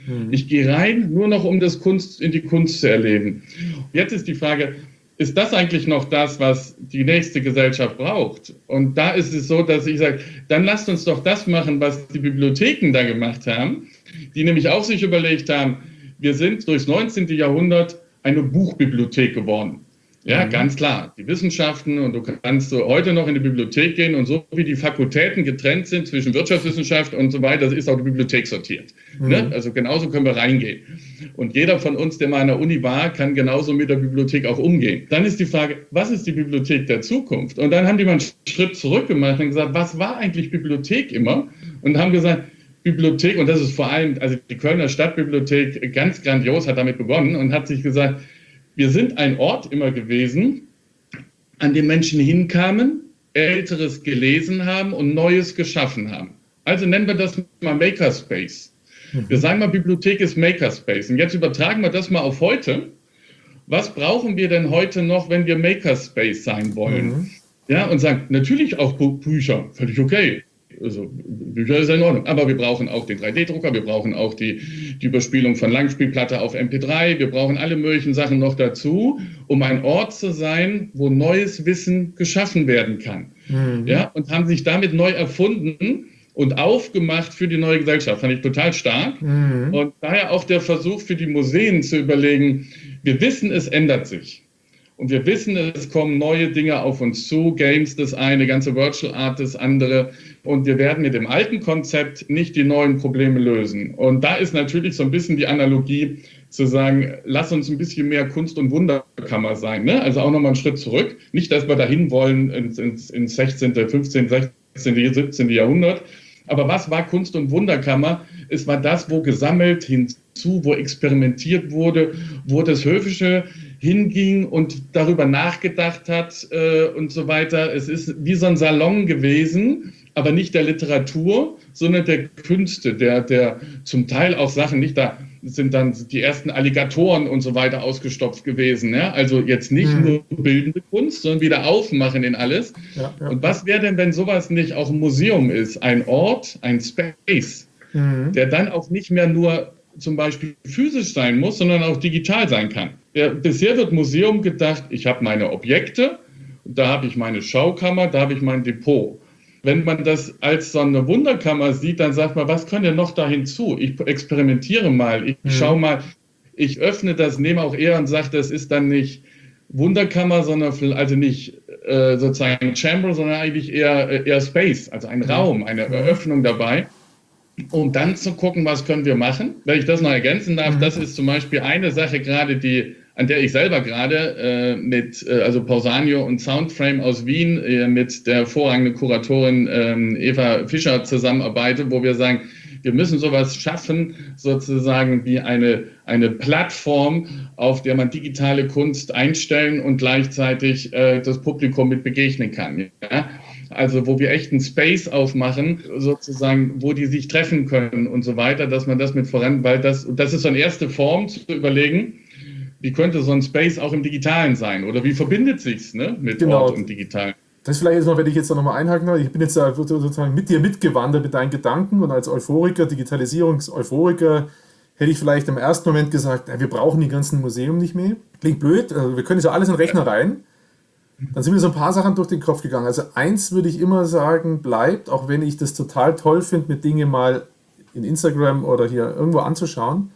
Mhm. Ich gehe rein, nur noch um das Kunst in die Kunst zu erleben. Jetzt ist die Frage, ist das eigentlich noch das, was die nächste Gesellschaft braucht? Und da ist es so, dass ich sage, dann lasst uns doch das machen, was die Bibliotheken da gemacht haben, die nämlich auch sich überlegt haben, wir sind durchs neunzehnte. Jahrhundert eine Buchbibliothek geworden. Ja, mhm. ganz klar. Die Wissenschaften, und du kannst so heute noch in die Bibliothek gehen, und so wie die Fakultäten getrennt sind zwischen Wirtschaftswissenschaft und so weiter, ist auch die Bibliothek sortiert. Mhm. Ne? Also genauso können wir reingehen. Und jeder von uns, der mal an der Uni war, kann genauso mit der Bibliothek auch umgehen. Dann ist die Frage, was ist die Bibliothek der Zukunft? Und dann haben die mal einen Schritt zurück gemacht und gesagt, was war eigentlich Bibliothek immer? Und haben gesagt, Bibliothek, und das ist vor allem, also die Kölner Stadtbibliothek, ganz grandios, hat damit begonnen und hat sich gesagt, wir sind ein Ort immer gewesen, an dem Menschen hinkamen, Älteres gelesen haben und Neues geschaffen haben. Also nennen wir das mal Makerspace. Mhm. Wir sagen mal, Bibliothek ist Makerspace. Und jetzt übertragen wir das mal auf heute. Was brauchen wir denn heute noch, wenn wir Makerspace sein wollen? Mhm. Ja, und sagen, natürlich auch Bücher, völlig okay. Also Bücher ist ja in Ordnung, aber wir brauchen auch den drei D Drucker, wir brauchen auch die, die Überspielung von Langspielplatte auf M P drei, wir brauchen alle möglichen Sachen noch dazu, um ein Ort zu sein, wo neues Wissen geschaffen werden kann. Mhm. Ja, und haben sich damit neu erfunden und aufgemacht für die neue Gesellschaft. Fand ich total stark. Mhm. Und daher auch der Versuch für die Museen zu überlegen, wir wissen, es ändert sich. Und wir wissen, es kommen neue Dinge auf uns zu, Games das eine, ganze Virtual Art das andere. Und wir werden mit dem alten Konzept nicht die neuen Probleme lösen. Und da ist natürlich so ein bisschen die Analogie zu sagen, lass uns ein bisschen mehr Kunst- und Wunderkammer sein. Ne? Also auch nochmal einen Schritt zurück. Nicht, dass wir dahin wollen ins, ins, ins sechzehnte., fünfzehnte., sechzehnte., siebzehnte. Jahrhundert. Aber was war Kunst- und Wunderkammer? Es war das, wo gesammelt hinzu, wo experimentiert wurde, wo das Höfische hinging und darüber nachgedacht hat äh, und so weiter. Es ist wie so ein Salon gewesen, aber nicht der Literatur, sondern der Künste, der, der zum Teil auch Sachen, nicht da sind dann die ersten Alligatoren und so weiter ausgestopft gewesen. Ja? Also jetzt nicht mhm. nur bildende Kunst, sondern wieder aufmachen in alles. Ja, ja. Und was wäre denn, wenn sowas nicht auch ein Museum ist, ein Ort, ein Space, mhm. der dann auch nicht mehr nur zum Beispiel physisch sein muss, sondern auch digital sein kann. Ja, bisher wird Museum gedacht, ich habe meine Objekte, da habe ich meine Schaukammer, da habe ich mein Depot. Wenn man das als so eine Wunderkammer sieht, dann sagt man, was kann denn noch da hinzu? Ich experimentiere mal, ich mhm. schaue mal, ich öffne das, nehme auch eher und sage, das ist dann nicht Wunderkammer, sondern also nicht äh, sozusagen Chamber, sondern eigentlich eher, eher Space, also ein mhm. Raum, eine mhm. Eröffnung dabei. Um dann zu gucken, was können wir machen. Wenn ich das noch ergänzen darf, mhm. das ist zum Beispiel eine Sache gerade, die, an der ich selber gerade äh, mit, äh, also Pausanio und Soundframe aus Wien äh, mit der hervorragenden Kuratorin äh, Eva Fischer zusammenarbeite, wo wir sagen, wir müssen sowas schaffen, sozusagen wie eine, eine Plattform, auf der man digitale Kunst einstellen und gleichzeitig äh, das Publikum mit begegnen kann. Ja? Also wo wir echt einen Space aufmachen, sozusagen, wo die sich treffen können und so weiter, dass man das mit voran, weil das, das ist so eine erste Form zu überlegen, wie könnte so ein Space auch im Digitalen sein oder wie verbindet sich's ne, mit genau. Ort und Digital. Das vielleicht jetzt noch, wenn ich jetzt da nochmal einhaken will, ich bin jetzt da sozusagen mit dir mitgewandert mit deinen Gedanken und als Euphoriker, Digitalisierungs-Euphoriker, hätte ich vielleicht im ersten Moment gesagt, wir brauchen die ganzen Museum nicht mehr. Klingt blöd, also wir können jetzt ja alles in den Rechner rein. Dann sind mir so ein paar Sachen durch den Kopf gegangen. Also eins würde ich immer sagen, bleibt, auch wenn ich das total toll finde, mit Dinge mal in Instagram oder hier irgendwo anzuschauen,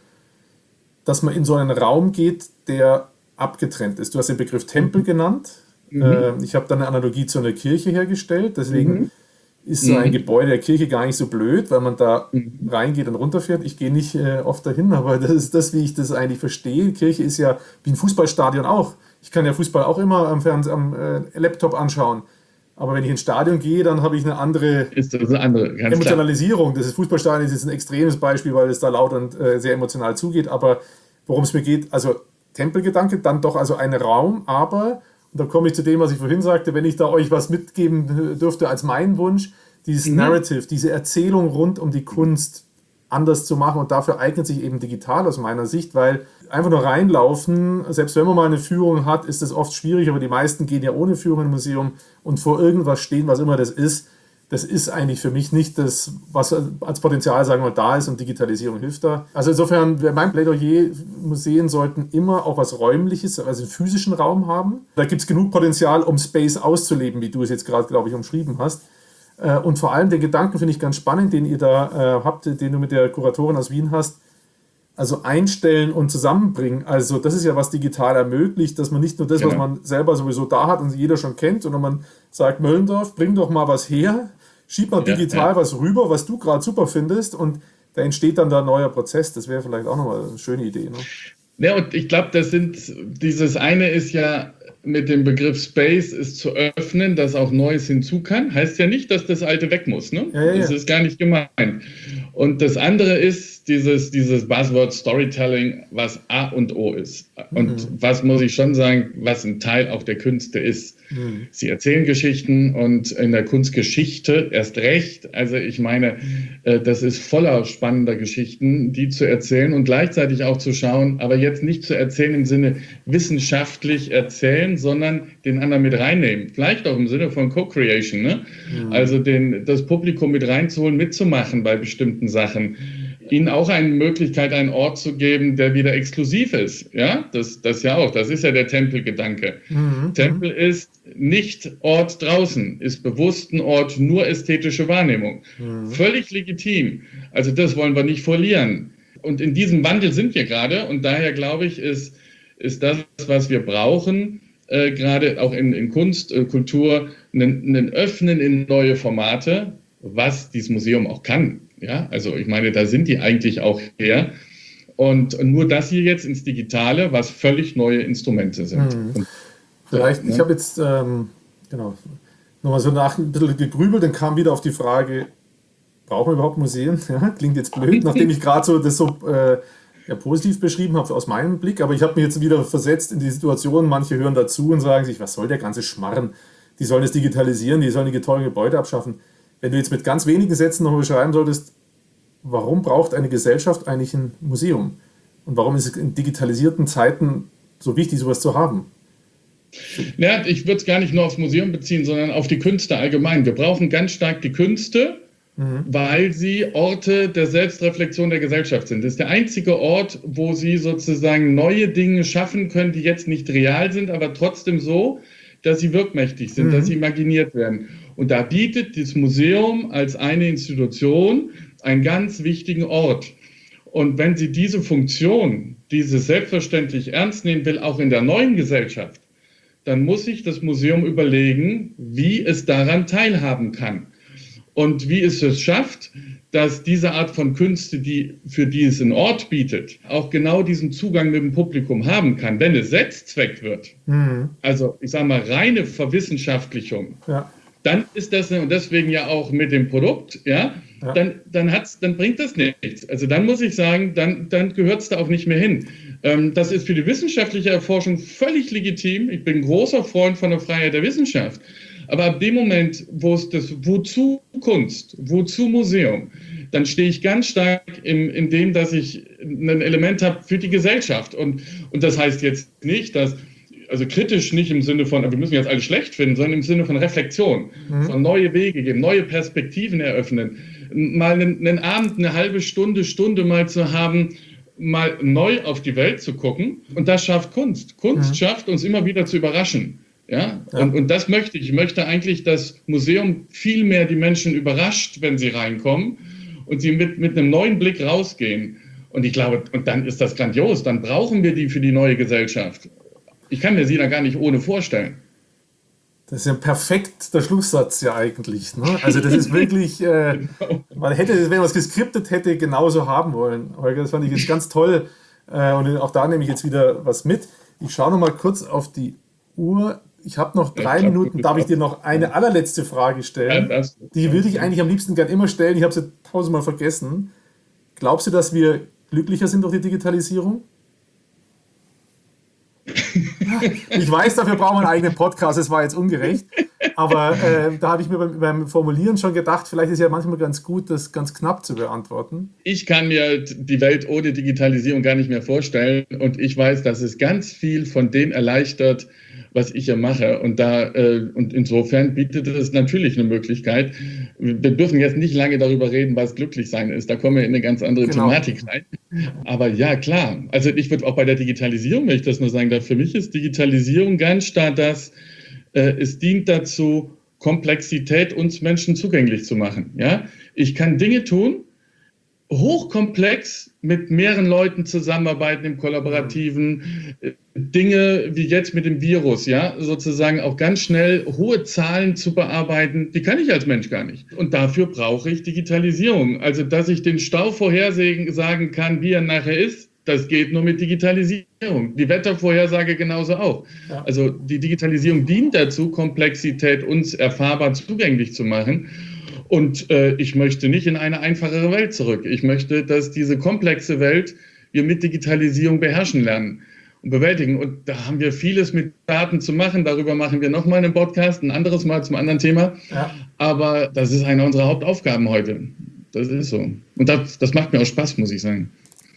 dass man in so einen Raum geht, der abgetrennt ist. Du hast den Begriff Tempel mhm. genannt. Mhm. Äh, ich habe dann eine Analogie zu einer Kirche hergestellt. Deswegen mhm. ist so ein mhm. Gebäude der Kirche gar nicht so blöd, weil man da mhm. reingeht und runterfährt. Ich gehe nicht äh, oft dahin, aber das ist das, wie ich das eigentlich verstehe. Kirche ist ja wie ein Fußballstadion auch. Ich kann ja Fußball auch immer am, Fernseh, am äh, Laptop anschauen. Aber wenn ich ins Stadion gehe, dann habe ich eine andere, ist das eine andere Emotionalisierung. Das Fußballstadion ist jetzt ein extremes Beispiel, weil es da laut und äh, sehr emotional zugeht. Aber worum es mir geht, also Tempelgedanke, dann doch also ein Raum. Aber, und da komme ich zu dem, was ich vorhin sagte, wenn ich da euch was mitgeben dürfte als meinen Wunsch, dieses mhm. Narrative, diese Erzählung rund um die Kunst anders zu machen. Und dafür eignet sich eben digital aus meiner Sicht, weil einfach nur reinlaufen, selbst wenn man mal eine Führung hat, ist das oft schwierig, aber die meisten gehen ja ohne Führung im Museum und vor irgendwas stehen, was immer das ist. das ist eigentlich für mich nicht das, was als Potenzial, sagen wir mal, da ist und Digitalisierung hilft da. Also insofern, mein Plädoyer, Museen sollten immer auch was Räumliches, also einen physischen Raum haben. Da gibt es genug Potenzial, um Space auszuleben, wie du es jetzt gerade, glaube ich, umschrieben hast. Und vor allem den Gedanken finde ich ganz spannend, den ihr da äh, habt, den du mit der Kuratorin aus Wien hast. Also einstellen und zusammenbringen. Also das ist ja, was digital ermöglicht, dass man nicht nur das, genau. was man selber sowieso da hat und jeder schon kennt, sondern man sagt, Möllendorf, bring doch mal was her, schieb mal ja, digital ja. was rüber, was du gerade super findest und da entsteht dann da ein neuer Prozess. Das wäre vielleicht auch nochmal eine schöne Idee. Ne? Ja, und ich glaube, das sind, dieses eine ist ja mit dem Begriff Space ist zu öffnen, dass auch Neues hinzu kann. Heißt ja nicht, dass das Alte weg muss. Ne? Ja, ja, ja. Das ist gar nicht gemeint. Und das andere ist dieses, dieses Buzzword Storytelling, was A und O ist. Und mhm. was muss ich schon sagen, was ein Teil auch der Künste ist. Mhm. Sie erzählen Geschichten und in der Kunstgeschichte erst recht. Also ich meine, das ist voller spannender Geschichten, die zu erzählen und gleichzeitig auch zu schauen, aber jetzt nicht zu erzählen im Sinne wissenschaftlich erzählen, sondern den anderen mit reinnehmen. Vielleicht auch im Sinne von Co-Creation. Ne? Mhm. Also den, das Publikum mit reinzuholen, mitzumachen bei bestimmten Sachen. Ihnen auch eine Möglichkeit, einen Ort zu geben, der wieder exklusiv ist. Ja, das, das ja auch. Das ist ja der Tempelgedanke. Mhm. Tempel ist nicht Ort draußen, ist bewusst ein Ort, nur ästhetische Wahrnehmung. Mhm. Völlig legitim. Also das wollen wir nicht verlieren. Und in diesem Wandel sind wir gerade. Und daher glaube ich, ist, ist das, was wir brauchen, äh, gerade auch in, in Kunst, äh, Kultur, ein Öffnen in neue Formate, was dieses Museum auch kann. Ja, also ich meine, da sind die eigentlich auch her. Und nur das hier jetzt ins Digitale, was völlig neue Instrumente sind. Hm. Und, Vielleicht, ja. ich habe jetzt ähm, genau, nochmal so nach ein bisschen gegrübelt, dann kam wieder auf die Frage, brauchen wir überhaupt Museen? Ja, klingt jetzt blöd, nachdem ich gerade so das so äh, ja, positiv beschrieben habe aus meinem Blick, aber ich habe mich jetzt wieder versetzt in die Situation, manche hören dazu und sagen sich, was soll der ganze Schmarren? Die sollen es digitalisieren, die sollen die teuren Gebäude abschaffen. Wenn du jetzt mit ganz wenigen Sätzen noch beschreiben solltest, warum braucht eine Gesellschaft eigentlich ein Museum? Und warum ist es in digitalisierten Zeiten so wichtig, sowas zu haben? Ja, ich würde es gar nicht nur aufs Museum beziehen, sondern auf die Künste allgemein. Wir brauchen ganz stark die Künste, mhm. weil sie Orte der Selbstreflexion der Gesellschaft sind. Das ist der einzige Ort, wo sie sozusagen neue Dinge schaffen können, die jetzt nicht real sind, aber trotzdem so, dass sie wirkmächtig sind, mhm. dass sie imaginiert werden. Und da bietet das Museum als eine Institution einen ganz wichtigen Ort. Und wenn sie diese Funktion, dieses selbstverständlich ernst nehmen will, auch in der neuen Gesellschaft, dann muss sich das Museum überlegen, wie es daran teilhaben kann. Und wie es es schafft, dass diese Art von Künste, die, für die es einen Ort bietet, auch genau diesen Zugang mit dem Publikum haben kann, wenn es Setzzweck wird. Mhm. Also ich sage mal reine Verwissenschaftlichung. Ja. Dann ist das, und deswegen ja auch mit dem Produkt, ja, ja. Dann, dann, hat's, dann bringt das nichts. Also dann muss ich sagen, dann, dann gehört es da auch nicht mehr hin. Ähm, das ist für die wissenschaftliche Erforschung völlig legitim. Ich bin großer Freund von der Freiheit der Wissenschaft. Aber ab dem Moment, wo es das, wozu Kunst, wozu Museum, dann stehe ich ganz stark in, in dem, dass ich ein Element habe für die Gesellschaft. Und, und das heißt jetzt nicht, dass also kritisch nicht im Sinne von, wir müssen jetzt alles schlecht finden, sondern im Sinne von Reflexion, mhm. von neue Wege geben, neue Perspektiven eröffnen, mal einen, einen Abend, eine halbe Stunde, Stunde mal zu haben, mal neu auf die Welt zu gucken. Und das schafft Kunst. Kunst mhm. schafft uns immer wieder zu überraschen. Ja? Ja. Und, und das möchte ich. Ich möchte eigentlich, dass Museum viel mehr die Menschen überrascht, wenn sie reinkommen und sie mit, mit einem neuen Blick rausgehen. Und ich glaube, und dann ist das grandios. Dann brauchen wir die für die neue Gesellschaft. Ich kann mir sie da gar nicht ohne vorstellen. Das ist ja ein perfekter Schlusssatz ja eigentlich. Ne? Also das ist wirklich, äh, man hätte, wenn man es geskriptet hätte, genauso haben wollen. Holger, das fand ich jetzt ganz toll. Äh, und auch da nehme ich jetzt wieder was mit. Ich schaue noch mal kurz auf die Uhr. Ich habe noch drei ja, Minuten. Darf ich dir noch eine allerletzte Frage stellen? Ja, das, die würde ich eigentlich am liebsten gern immer stellen. Ich habe sie tausendmal vergessen. Glaubst du, dass wir glücklicher sind durch die Digitalisierung? Ich weiß, dafür brauchen wir einen eigenen Podcast, das war jetzt ungerecht, aber äh, da habe ich mir beim, beim Formulieren schon gedacht, vielleicht ist ja manchmal ganz gut, das ganz knapp zu beantworten. Ich kann mir die Welt ohne Digitalisierung gar nicht mehr vorstellen und ich weiß, dass es ganz viel von dem erleichtert, was ich ja mache. Und da äh, und insofern bietet es natürlich eine Möglichkeit. Wir dürfen jetzt nicht lange darüber reden, was Glücklichsein ist. Da kommen wir in eine ganz andere genau. Thematik rein. Aber ja, klar. Also ich würde auch bei der Digitalisierung, wenn ich das nur sagen darf, für mich ist Digitalisierung ganz stark das, äh, es dient dazu, Komplexität uns Menschen zugänglich zu machen. Ja? Ich kann Dinge tun, hochkomplex mit mehreren Leuten zusammenarbeiten im Kollaborativen, Dinge wie jetzt mit dem Virus, ja, sozusagen auch ganz schnell hohe Zahlen zu bearbeiten, die kann ich als Mensch gar nicht. Und dafür brauche ich Digitalisierung. Also, dass ich den Stau vorhersagen kann, wie er nachher ist, das geht nur mit Digitalisierung. Die Wettervorhersage genauso auch. Ja. Also, die Digitalisierung dient dazu, Komplexität uns erfahrbar zugänglich zu machen. Und äh, ich möchte nicht in eine einfachere Welt zurück. Ich möchte, dass diese komplexe Welt wir mit Digitalisierung beherrschen lernen und bewältigen. Und da haben wir vieles mit Daten zu machen. Darüber machen wir nochmal einen Podcast, ein anderes Mal zum anderen Thema. Ja. Aber das ist eine unserer Hauptaufgaben heute. Das ist so. Und das, das macht mir auch Spaß, muss ich sagen.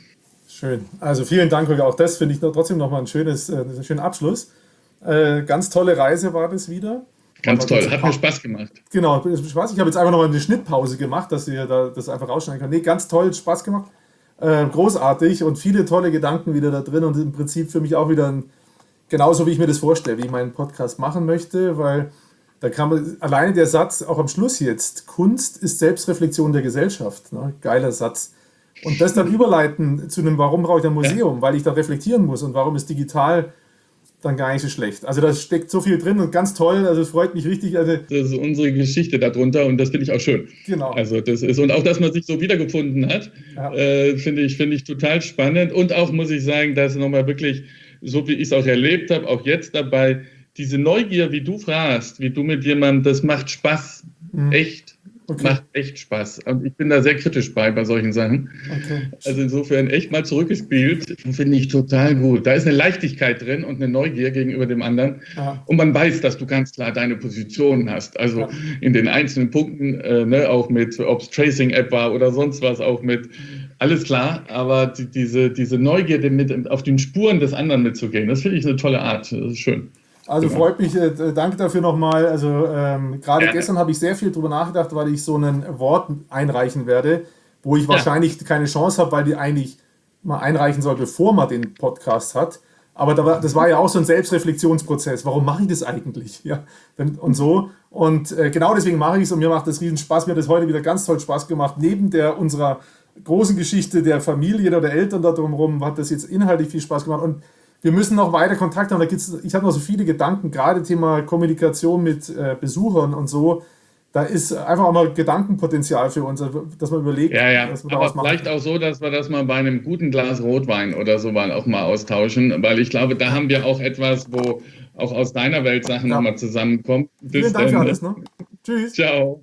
Schön. Also vielen Dank, Holger. Auch das finde ich noch, trotzdem nochmal ein schönes, äh, einen schönen Abschluss. Äh, ganz tolle Reise war das wieder. Ganz toll, hat mir Spaß gemacht. Genau, Spaß. Ich habe jetzt einfach nochmal eine Schnittpause gemacht, dass ihr da das einfach rausschneiden könnt. Nee, ganz toll, Spaß gemacht. Äh, großartig und viele tolle Gedanken wieder da drin und im Prinzip für mich auch wieder ein, genauso, wie ich mir das vorstelle, wie ich meinen Podcast machen möchte, weil da kann man, alleine der Satz, auch am Schluss jetzt, Kunst ist Selbstreflexion der Gesellschaft. Ne? Geiler Satz. Und das dann überleiten zu einem, warum brauche ich ein Museum? Ja. Weil ich da reflektieren muss und warum ist digital dann gar nicht so schlecht. Also da steckt so viel drin und ganz toll, also es freut mich richtig. Also das ist unsere Geschichte darunter und das finde ich auch schön. Genau. Also das ist, und auch, dass man sich so wiedergefunden hat, ja. äh, finde ich, finde ich total spannend und auch, muss ich sagen, dass nochmal wirklich, so wie ich es auch erlebt habe, auch jetzt dabei, diese Neugier, wie du fragst, wie du mit jemandem, das macht Spaß, mhm. echt. Okay. Macht echt Spaß. Und ich bin da sehr kritisch bei, bei solchen Sachen. Okay. Also insofern echt mal zurückgespielt, finde ich total gut. Da ist eine Leichtigkeit drin und eine Neugier gegenüber dem anderen. Aha. Und man weiß, dass du ganz klar deine Position hast. Also ja. in den einzelnen Punkten, äh, ne, auch mit, ob es Tracing-App war oder sonst was, auch mit, alles klar. Aber die, diese, diese Neugier, mit, auf den Spuren des anderen mitzugehen, das finde ich eine tolle Art. Das ist schön. Also genau. Freut mich, äh, danke dafür nochmal. Also ähm, gerade ja. gestern habe ich sehr viel drüber nachgedacht, weil ich so ein Wort einreichen werde, wo ich ja. wahrscheinlich keine Chance habe, weil die eigentlich mal einreichen soll, bevor man den Podcast hat. Aber da war, das war ja auch so ein Selbstreflexionsprozess. Warum mache ich das eigentlich? Ja, und so. Und äh, genau deswegen mache ich es und mir macht das riesen Spaß. Mir hat das heute wieder ganz toll Spaß gemacht. Neben der unserer großen Geschichte der Familie oder der Eltern da drumherum hat das jetzt inhaltlich viel Spaß gemacht. Und wir müssen noch weiter Kontakt haben. Da gibt's, ich habe noch so viele Gedanken, gerade Thema Kommunikation mit äh, Besuchern und so. Da ist einfach auch mal Gedankenpotenzial für uns, dass man überlegt, ja, ja. was wir daraus machen. Aber vielleicht auch so, dass wir das mal bei einem guten Glas Rotwein oder so mal auch mal austauschen, weil ich glaube, da haben wir auch etwas, wo auch aus deiner Welt Sachen ja. nochmal zusammenkommen. Bis Vielen Dank für alles. Ne? Tschüss. Ciao.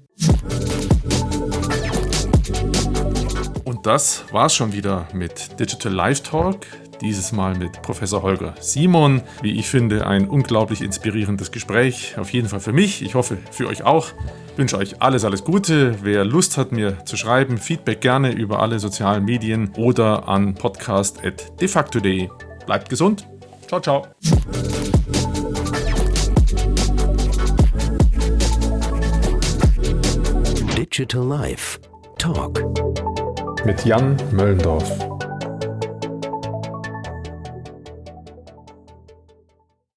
Und das war's schon wieder mit Digital Live Talk. Dieses Mal mit Professor Holger Simon. Wie ich finde, ein unglaublich inspirierendes Gespräch. Auf jeden Fall für mich. Ich hoffe, für euch auch. Ich wünsche euch alles, alles Gute. Wer Lust hat, mir zu schreiben, Feedback gerne über alle sozialen Medien oder an podcast at defacto punkt de. Bleibt gesund. Ciao, ciao. Digital Life Talk mit Jan Möllendorf.